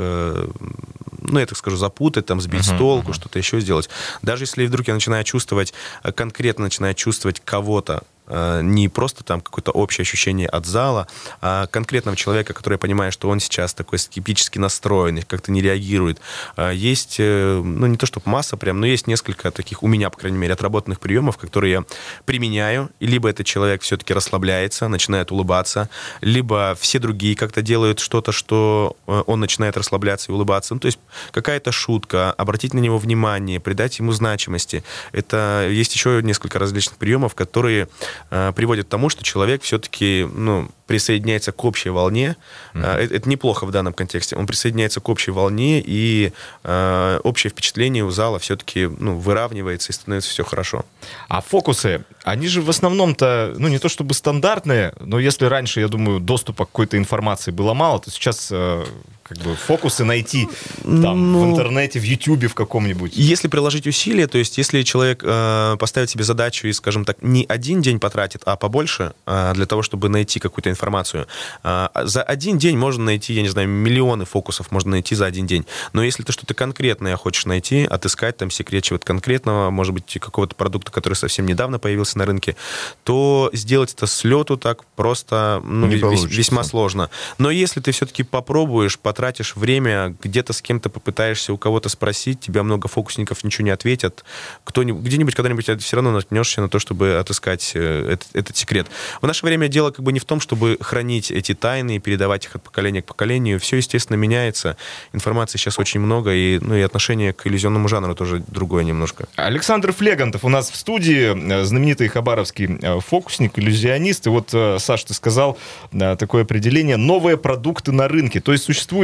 ну, я так скажу, запутать, там, сбить с толку, что-то еще сделать. Даже если вдруг я начинаю чувствовать, конкретно начинаю чувствовать кого-то, не просто там какое-то общее ощущение от зала, а конкретного человека, который я понимаю, что он сейчас такой скептически настроенный, как-то не реагирует. Есть, ну, не то чтобы масса прям, но есть несколько таких, у меня, по крайней мере, отработанных приемов, которые я применяю, и либо этот человек все-таки расслабляется, начинает улыбаться, либо все другие как-то делают что-то, что он начинает расслабляться и улыбаться. Ну, то есть какая-то шутка, обратить на него внимание, придать ему значимости. Это есть еще несколько различных приемов, которые приводит к тому, что человек все-таки, ну, присоединяется к общей волне. Это неплохо в данном контексте. Он присоединяется к общей волне, и общее впечатление у зала все-таки, ну, выравнивается, и становится все хорошо. А фокусы, они же в основном-то, ну, не то чтобы стандартные, но если раньше, я думаю, доступа к какой-то информации было мало, то сейчас... как бы фокусы найти там, в интернете, в Ютубе в каком-нибудь. Если приложить усилия, то есть если человек поставит себе задачу и, скажем так, не один день потратит, а побольше для того, чтобы найти какую-то информацию, за один день можно найти, я не знаю, миллионы фокусов можно найти за один день. Но если ты что-то конкретное хочешь найти, отыскать там секрет чего-то конкретного, может быть, какого-то продукта, который совсем недавно появился на рынке, то сделать это с лету так просто, ну, весьма сложно. Но если ты все-таки попробуешь, тратишь время, где-то с кем-то попытаешься у кого-то спросить, тебя много фокусников ничего не ответят, где-нибудь когда-нибудь все равно наткнешься на то, чтобы отыскать этот секрет. В наше время дело как бы не в том, чтобы хранить эти тайны и передавать их от поколения к поколению. Все, естественно, меняется. Информации сейчас очень много, и, ну, и отношение к иллюзионному жанру тоже другое немножко. Александр Флегантов у нас в студии, знаменитый хабаровский фокусник, иллюзионист. И вот, Саш, ты сказал такое определение: новые продукты на рынке. То есть существует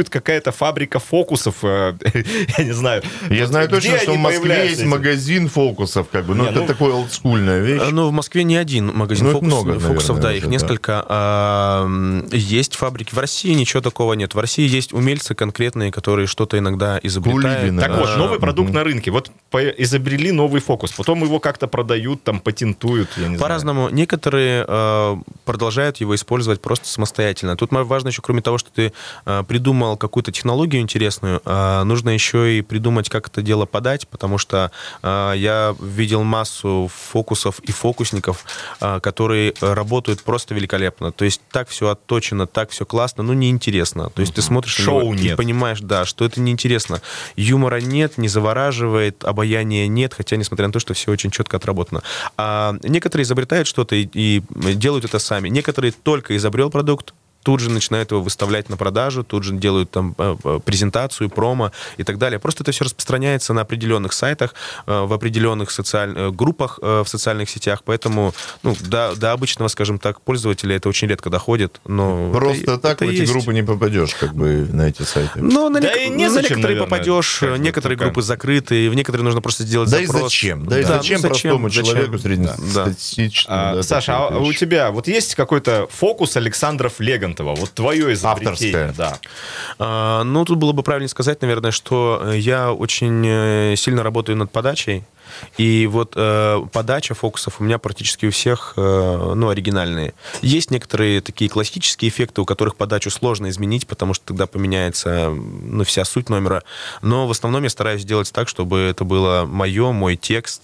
существует какая-то фабрика фокусов, я не знаю. Я знаю точно, что в Москве есть магазин фокусов, как бы, но это такая олдскульная вещь. Ну, в Москве не один магазин фокусов, да, их несколько. Есть фабрики. В России ничего такого нет. В России есть умельцы конкретные, которые что-то иногда изобретают. Так вот, новый продукт на рынке. Вот изобрели новый фокус, потом его как-то продают, там, патентуют, я не знаю. По-разному. Некоторые продолжают его использовать просто самостоятельно. Тут важно еще, кроме того, что ты придумал какую-то технологию интересную, нужно еще и придумать, как это дело подать, потому что я видел массу фокусов и фокусников, которые работают просто великолепно. То есть так все отточено, так все классно, но неинтересно. То есть ты смотришь шоу и понимаешь, да, что это неинтересно. Юмора нет, не завораживает, обаяния нет, хотя несмотря на то, что все очень четко отработано. А некоторые изобретают что-то и делают это сами. Некоторые только изобрел продукт, тут же начинают его выставлять на продажу, тут же делают там презентацию, промо и так далее. Просто это все распространяется на определенных сайтах, в определенных группах в социальных сетях, поэтому до обычного, скажем так, пользователя это очень редко доходит. Но просто так в эти группы не попадешь, как бы, на эти сайты. Ну, на некоторые попадешь, некоторые группы закрыты, в некоторые нужно просто сделать запрос. Да и зачем? Да и зачем простому человеку среднестатистическому? Саша, а у тебя вот есть какой-то фокус Александров-Легонтов? Вот твое изобретение. Авторское. Да. Ну, тут было бы правильно сказать, наверное, что я очень сильно работаю над подачей. И вот подача фокусов у меня практически у всех оригинальные. Есть некоторые такие классические эффекты, у которых подачу сложно изменить, потому что тогда поменяется вся суть номера. Но в основном я стараюсь сделать так, чтобы это было мой текст,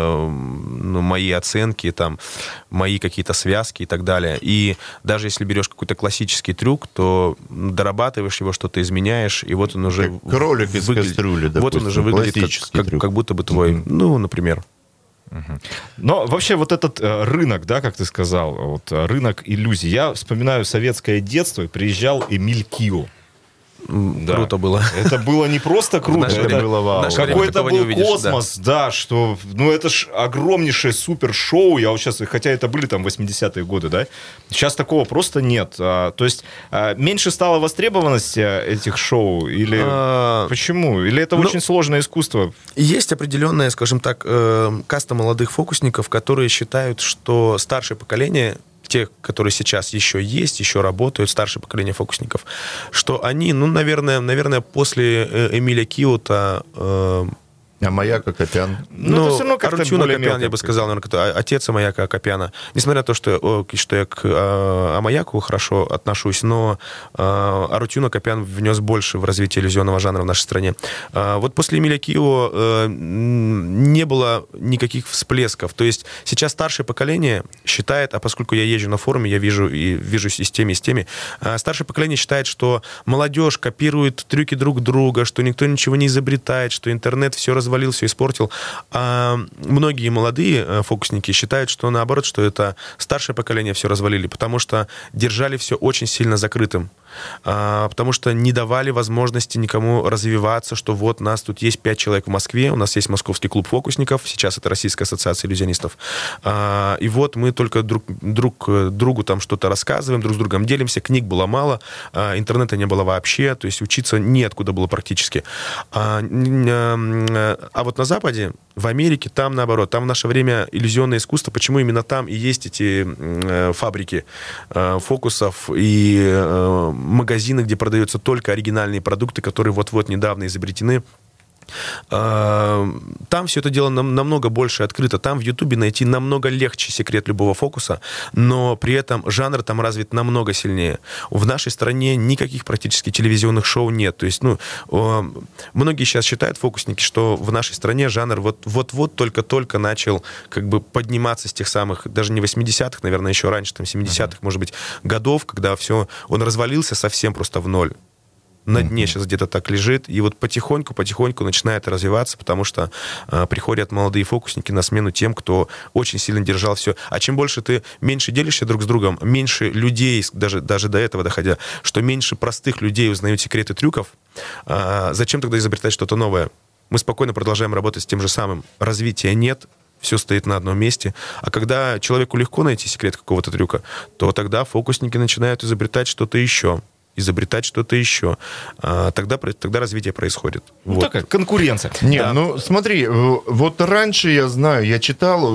мои оценки, там, мои какие-то связки и так далее. И даже если берешь какой-то классический трюк, то дорабатываешь его, что-то изменяешь, и вот он уже... Как кролик из кастрюли, допустим, вот он уже выглядит как будто бы твой, например. Но вообще вот этот рынок, да, как ты сказал, вот рынок иллюзий. Я вспоминаю советское детство, приезжал Эмиль Кио. Да. Круто было. Это было не просто круто, это было вау. Какой-то был космос, да, что, это ж огромнейшее супершоу, я вот сейчас, хотя это были там 80-е годы, да, сейчас такого просто нет. То есть меньше стала востребованность этих шоу, или почему? Или это очень сложное искусство? Есть определенная, скажем так, каста молодых фокусников, которые считают, что старшее поколение, те, которые сейчас еще есть, еще работают, старшее поколение фокусников, что они, наверное, после Эмиля Кио-то... Маяк Акопян. Арутюн Акопян, я бы сказал, наверное, отец Маяка Акопяна. Несмотря на то, что я к Амаяку хорошо отношусь, но Арутюн Акопян внес больше в развитие иллюзионного жанра в нашей стране. Вот после Эмиля Кио не было никаких всплесков. То есть сейчас старшее поколение считает, а поскольку я езжу на форуме, я вижусь и с теми, старшее поколение считает, что молодежь копирует трюки друг друга, что никто ничего не изобретает, что интернет все развалил, все испортил. А многие молодые фокусники считают, что наоборот, что это старшее поколение все развалили, потому что держали все очень сильно закрытым. Потому что не давали возможности никому развиваться, что вот у нас тут есть 5 человек в Москве, у нас есть Московский клуб фокусников, сейчас это Российская ассоциация иллюзионистов. И вот мы только друг другу там что-то рассказываем, друг с другом делимся, книг было мало, интернета не было вообще, то есть учиться неоткуда было практически. А вот на Западе, в Америке, там наоборот, там в наше время иллюзионное искусство, почему именно там и есть эти фабрики фокусов и магазины, где продаются только оригинальные продукты, которые вот-вот недавно изобретены. Там все это дело намного больше открыто. Там в Ютубе найти намного легче секрет любого фокуса, но при этом жанр там развит намного сильнее. В нашей стране никаких практически телевизионных шоу нет. То есть, многие сейчас считают, фокусники, что в нашей стране жанр вот-вот только-только начал как бы подниматься с тех самых, даже не 80-х, наверное, еще раньше, там 70-х, может быть, годов, когда он развалился совсем просто в ноль. На дне сейчас где-то так лежит, и вот потихоньку начинает развиваться, потому что приходят молодые фокусники на смену тем, кто очень сильно держал все. А чем больше ты меньше делишься друг с другом, меньше людей, даже до этого доходя, что меньше простых людей узнают секреты трюков, зачем тогда изобретать что-то новое? Мы спокойно продолжаем работать с тем же самым. Развития нет, все стоит на одном месте. А когда человеку легко найти секрет какого-то трюка, то тогда фокусники начинают изобретать что-то еще. изобретать что-то еще. Тогда развитие происходит. Ну, такая конкуренция. Нет, ну смотри, вот раньше я знаю, я читал,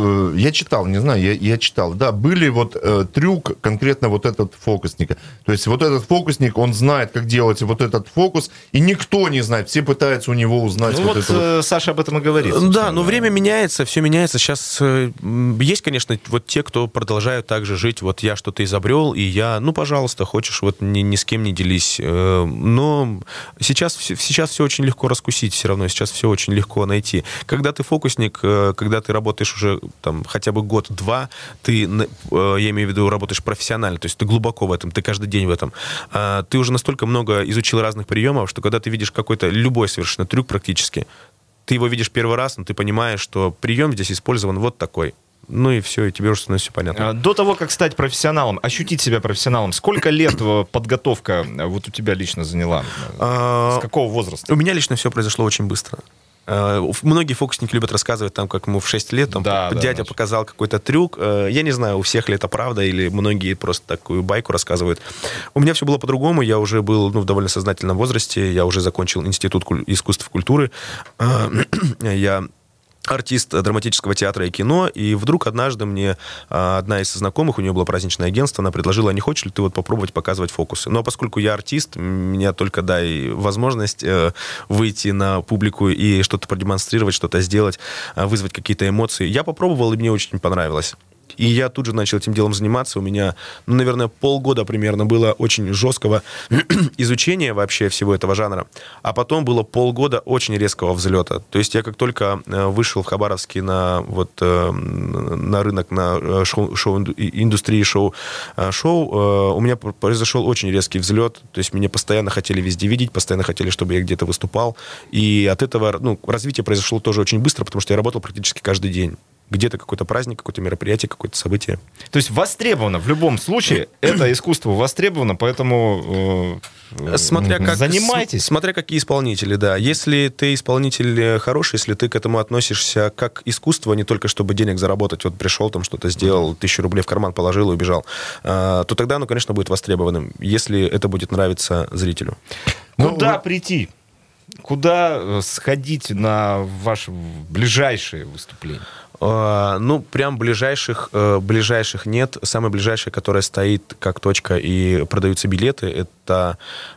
да, были вот трюк конкретно вот этот фокусника. То есть вот этот фокусник, он знает, как делать вот этот фокус, и никто не знает, все пытаются у него узнать вот это. Саша об этом и говорит. Да, но время меняется, все меняется. Сейчас есть, конечно, вот те, кто продолжают так же жить, вот я что-то изобрел, и я, ну, пожалуйста, хочешь, вот ни с кем не делись. Но сейчас все очень легко раскусить все равно, сейчас все очень легко найти. Когда ты фокусник, когда ты работаешь уже там хотя бы год-два, ты, я имею в виду, работаешь профессионально, то есть ты глубоко в этом, ты каждый день в этом. Ты уже настолько много изучил разных приемов, что когда ты видишь какой-то любой совершенно трюк практически, ты его видишь первый раз, но ты понимаешь, что прием здесь использован вот такой. Ну и все, и тебе уже становится все понятно. До того, как стать профессионалом, ощутить себя профессионалом, сколько лет подготовка вот у тебя лично заняла? С какого возраста? У меня лично все произошло очень быстро. Многие фокусники любят рассказывать, там, как ему в 6 лет дядя показал какой-то трюк. Я не знаю, у всех ли это правда, или многие просто такую байку рассказывают. У меня все было по-другому. Я уже был в довольно сознательном возрасте. Я уже закончил Институт искусств и культуры. Я артист драматического театра и кино, и вдруг однажды мне одна из знакомых, у нее было праздничное агентство, она предложила, не хочешь ли ты вот попробовать показывать фокусы? Но поскольку я артист, меня только дай возможность выйти на публику и что-то продемонстрировать, что-то сделать, вызвать какие-то эмоции. Я попробовал, и мне очень понравилось. И я тут же начал этим делом заниматься. У меня, наверное, полгода примерно было очень жесткого изучения вообще всего этого жанра. А потом было полгода очень резкого взлета. То есть я как только вышел в Хабаровске на рынок, на индустрии шоу, у меня произошел очень резкий взлет. То есть меня постоянно хотели везде видеть, постоянно хотели, чтобы я где-то выступал. И от этого развитие произошло тоже очень быстро, потому что я работал практически каждый день. Где-то какой-то праздник, какое-то мероприятие, какое-то событие. То есть востребовано в любом случае, это искусство востребовано, поэтому занимайтесь. Смотря какие исполнители, да. Если ты исполнитель хороший, если ты к этому относишься как искусство, не только чтобы денег заработать, вот пришел, там что-то сделал, 1000 рублей в карман положил и убежал, то тогда оно, конечно, будет востребованным, если это будет нравиться зрителю. Куда прийти? Куда сходить на ваши ближайшие выступления? Прям ближайших нет. Самое ближайшее, которое стоит как точка и продаются билеты, это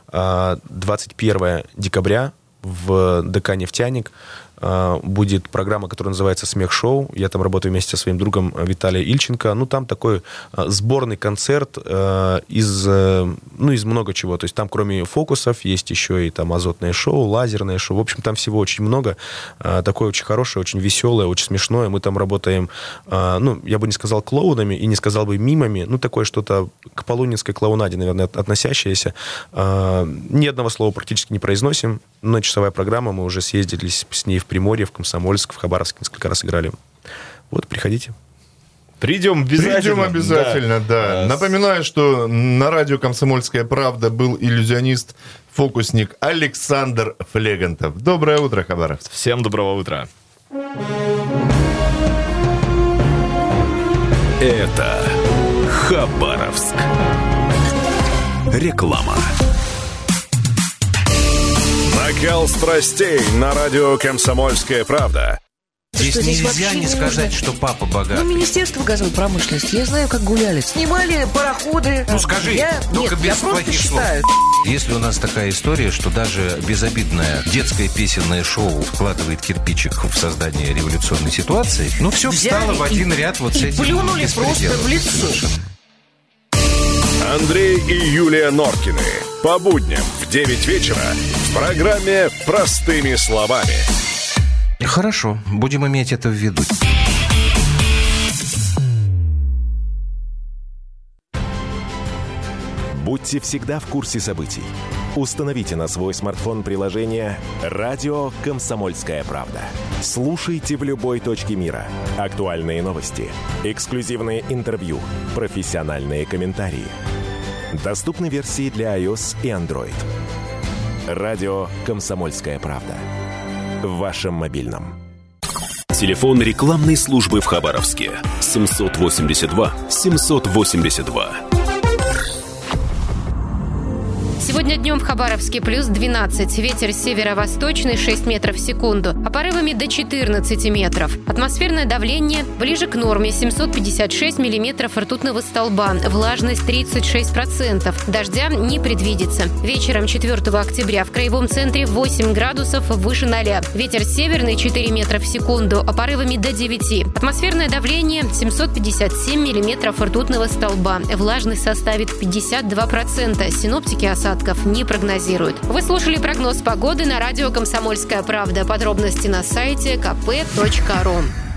21 декабря в ДК «Нефтяник». Будет программа, которая называется «Смех-шоу». Я там работаю вместе со своим другом Виталием Ильченко. Там такой сборный концерт из много чего. То есть там кроме фокусов есть еще и там азотное шоу, лазерное шоу. В общем, там всего очень много. Такое очень хорошее, очень веселое, очень смешное. Мы там работаем, я бы не сказал клоунами и не сказал бы мимами. Такое что-то к полунинской клоунаде, наверное, относящееся. Ни одного слова практически не произносим. Но часовая программа, мы уже съездили с ней в Приморье, в Комсомольск, в Хабаровск несколько раз играли. Вот, приходите. Придем обязательно. Да. Напоминаю, что на радио «Комсомольская правда» был иллюзионист, фокусник Александр Флегантов. Доброе утро, Хабаровск. Всем доброго утра. Это Хабаровск. Реклама. Накал страстей на радио «Комсомольская правда». Здесь нельзя не сказать, что папа богатый. Министерство газовой промышленности, я знаю, как гуляли. Снимали пароходы. Скажи, только без плохих слов. Если у нас такая история, что даже безобидное детское песенное шоу вкладывает кирпичик в создание революционной ситуации, все встало в один ряд вот с этим. Плюнули просто в лицо. Андрей и Юлия Норкины. По будням в 9 вечера в программе «Простыми словами». Хорошо, будем иметь это в виду. Будьте всегда в курсе событий. Установите на свой смартфон приложение «Радио Комсомольская правда». Слушайте в любой точке мира. Актуальные новости, эксклюзивные интервью, профессиональные комментарии. Доступны версии для iOS и Android. «Радио Комсомольская правда». В вашем мобильном. Телефон рекламной службы в Хабаровске. 782 782. Сегодня днем в Хабаровске плюс 12. Ветер северо-восточный 6 метров в секунду, а порывами до 14 метров. Атмосферное давление ближе к норме 756 миллиметров ртутного столба. Влажность 36%. Дождя не предвидится. Вечером 4 октября в краевом центре 8 градусов выше 0. Ветер северный 4 метра в секунду, а порывами до 9. Атмосферное давление 757 миллиметров ртутного столба. Влажность составит 52%. Синоптики осадков не прогнозируют. Вы слушали прогноз погоды на радио «Комсомольская правда». Подробности на сайте kp.ru.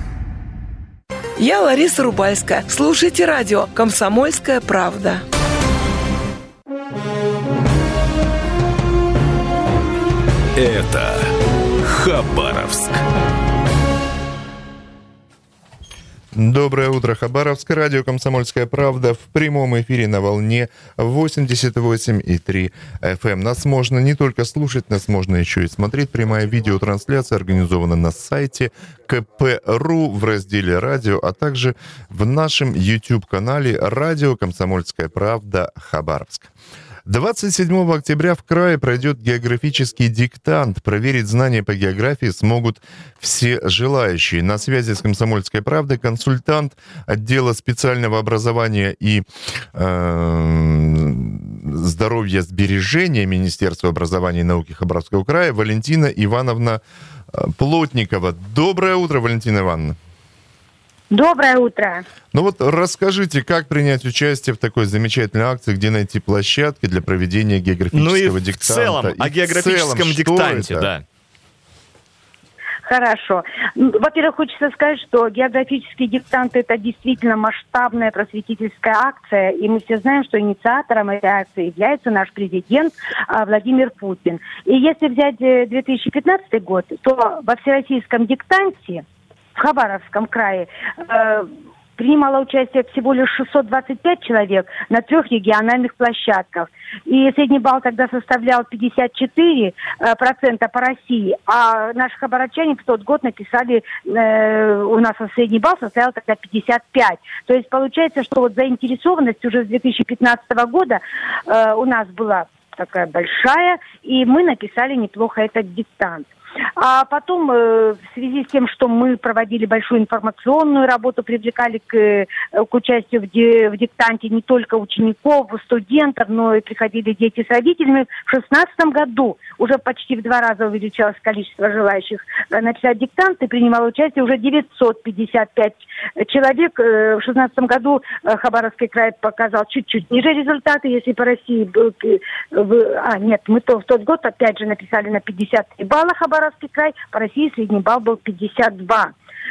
Я Лариса Рубальская. Слушайте радио «Комсомольская правда». Это Хабаровск. Доброе утро, Хабаровск. Радио «Комсомольская правда» в прямом эфире на волне 88,3 FM. Нас можно не только слушать, нас можно еще и смотреть. Прямая видеотрансляция организована на сайте kp.ru в разделе «Радио», а также в нашем YouTube-канале «Радио Комсомольская правда Хабаровск». 27 октября в крае пройдет географический диктант. Проверить знания по географии смогут все желающие. На связи с «Комсомольской правдой» консультант отдела специального образования и здоровья сбережения Министерства образования и науки Хабаровского края Валентина Ивановна Плотникова. Доброе утро, Валентина Ивановна. Доброе утро. Ну вот расскажите, как принять участие в такой замечательной акции, где найти площадки для проведения географического диктанта? В целом, о географическом диктанте, да. Хорошо. Во-первых, хочется сказать, что географический диктант – это действительно масштабная просветительская акция, и мы все знаем, что инициатором этой акции является наш президент Владимир Путин. И если взять 2015 год, то во всероссийском диктанте в Хабаровском крае принимало участие всего лишь 625 человек на 3 региональных площадках. И средний балл тогда составлял 54% по России. А наши хабаровчане в тот год написали, у нас средний балл составлял тогда 55. То есть получается, что вот заинтересованность уже с 2015 года у нас была такая большая, и мы написали неплохо этот диктант. А потом, в связи с тем, что мы проводили большую информационную работу, привлекали к участию в диктанте не только учеников, студентов, но и приходили дети с родителями. В 2016 году уже почти в 2 раза увеличилось количество желающих написать диктант, и принимало участие уже 955 человек. В 2016 году Хабаровский край показал чуть-чуть ниже результаты, если по России был... мы в тот год опять же написали на 53 балла Хабаровский край, по России средний балл был 52.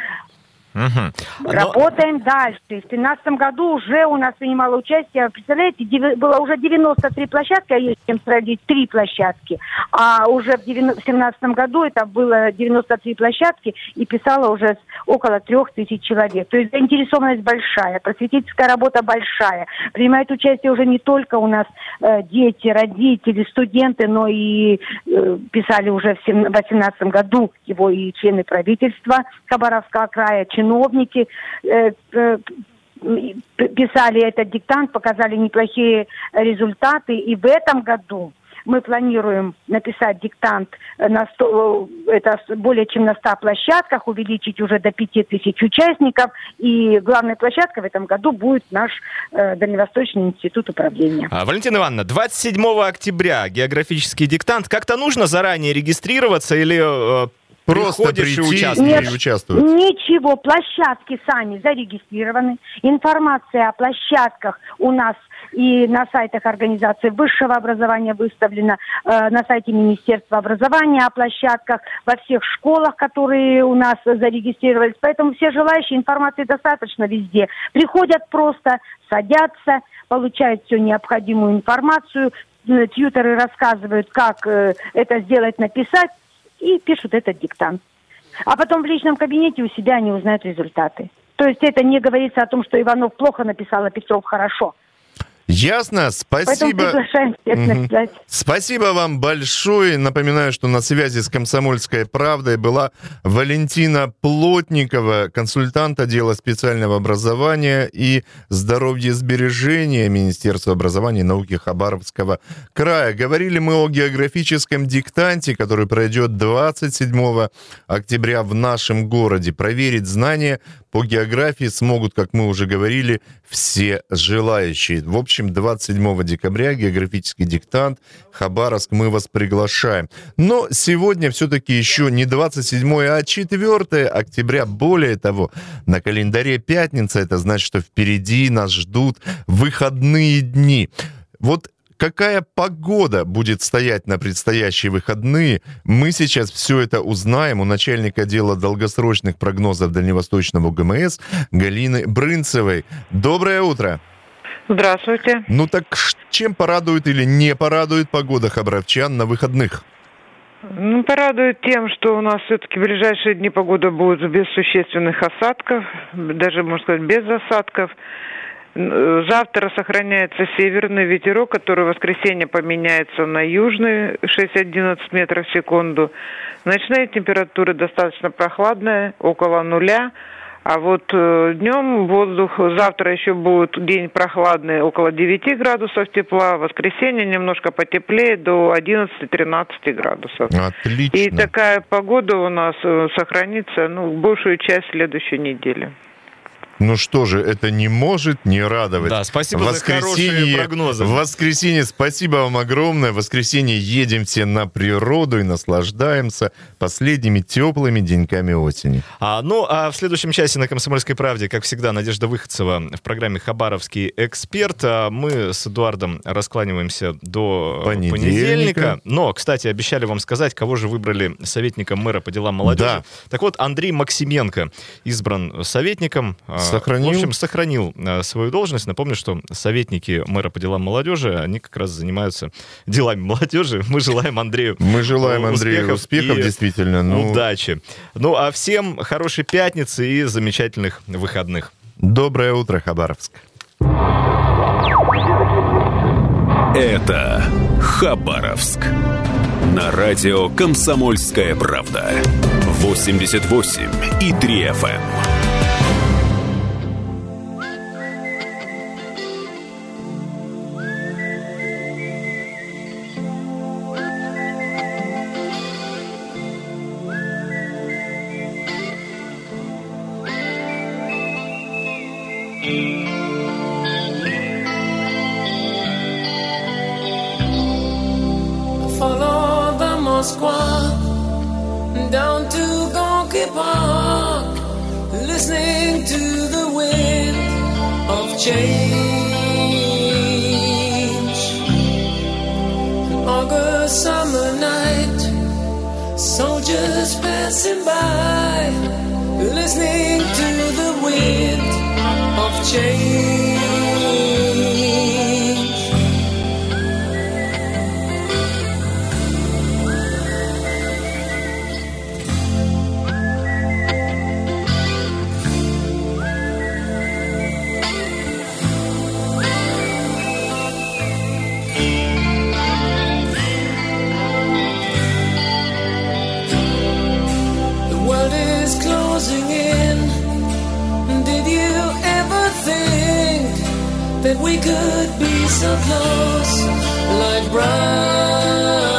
Работаем дальше. В 2017 году уже у нас принимало участие, представляете, было уже 93 площадки, а есть чем сравнить 3 площадки. А уже в 2017 году это было 93 площадки и писало уже около 3000 человек. То есть заинтересованность большая, просветительская работа большая. Принимают участие уже не только у нас дети, родители, студенты, но и писали уже в 2018 году его и члены правительства Хабаровского края, чиновники писали этот диктант, показали неплохие результаты. И в этом году мы планируем написать диктант это более чем на 100 площадках, увеличить уже до 5000 участников. И главной площадкой в этом году будет наш Дальневосточный институт управления. Валентина Ивановна, 27 октября географический диктант. Как-то нужно заранее регистрироваться или... Просто прийти и участвовать. Ничего, площадки сами зарегистрированы. Информация о площадках у нас и на сайтах организации высшего образования выставлена, на сайте Министерства образования о площадках, во всех школах, которые у нас зарегистрировались. Поэтому все желающие, информации достаточно везде. Приходят просто, садятся, получают всю необходимую информацию. Тьюторы рассказывают, как это сделать, написать, и пишут этот диктант. А потом в личном кабинете у себя они узнают результаты. То есть это не говорится о том, что Иванов плохо написал, а Петров хорошо. Ясно, спасибо. Приглашаем всех на связь. Спасибо вам большое. Напоминаю, что на связи с «Комсомольской правдой» была Валентина Плотникова, консультант отдела специального образования и здоровьесбережения Министерства образования и науки Хабаровского края. Говорили мы о географическом диктанте, который пройдет 27 октября в нашем городе. Проверить знания по географии смогут, как мы уже говорили, все желающие. В общем, 27 декабря географический диктант. Хабаровск, мы вас приглашаем. Но сегодня все-таки еще не 27, а 4 октября. Более того, на календаре пятница. Это значит, что впереди нас ждут выходные дни. Вот какая погода будет стоять на предстоящие выходные, мы сейчас все это узнаем у начальника отдела долгосрочных прогнозов Дальневосточного ГМС Галины Брынцевой. Доброе утро. Здравствуйте. Ну так чем порадует или не порадует погода хабаровчан на выходных? Ну, порадует тем, что у нас все-таки в ближайшие дни погода будет без существенных осадков, даже, можно сказать, без осадков. Завтра сохраняется северный ветерок, который в воскресенье поменяется на южный 6-11 метров в секунду. Ночные температуры достаточно прохладные, около нуля. А вот днем воздух, завтра еще будет день прохладный, около 9 градусов тепла. В воскресенье немножко потеплее, до 11-13 градусов. Отлично. И такая погода у нас сохранится, большую часть следующей недели. Ну что же, это не может не радовать. Да, спасибо за хорошие прогнозы. В воскресенье спасибо вам огромное. В воскресенье едем все на природу и наслаждаемся последними теплыми деньками осени. А в следующем часе на «Комсомольской правде», как всегда, Надежда Выходцева в программе «Хабаровский эксперт». Мы с Эдуардом раскланиваемся до понедельника. Но, кстати, обещали вам сказать, кого же выбрали советником мэра по делам молодежи. Да. Так вот, Андрей Максименко избран советником. Сохранил? В общем, сохранил свою должность. Напомню, что советники мэра по делам молодежи, они как раз занимаются делами молодежи. Мы желаем Андрею успехов действительно. Удачи. А всем хорошей пятницы и замечательных выходных. Доброе утро, Хабаровск. Это Хабаровск. На радио «Комсомольская правда». 88,3 FM. Follow the Moskva down to Gonky Park, listening to the wind of change. An August summer night, soldiers passing by, listening to the wind of change. That we could be so close, like brown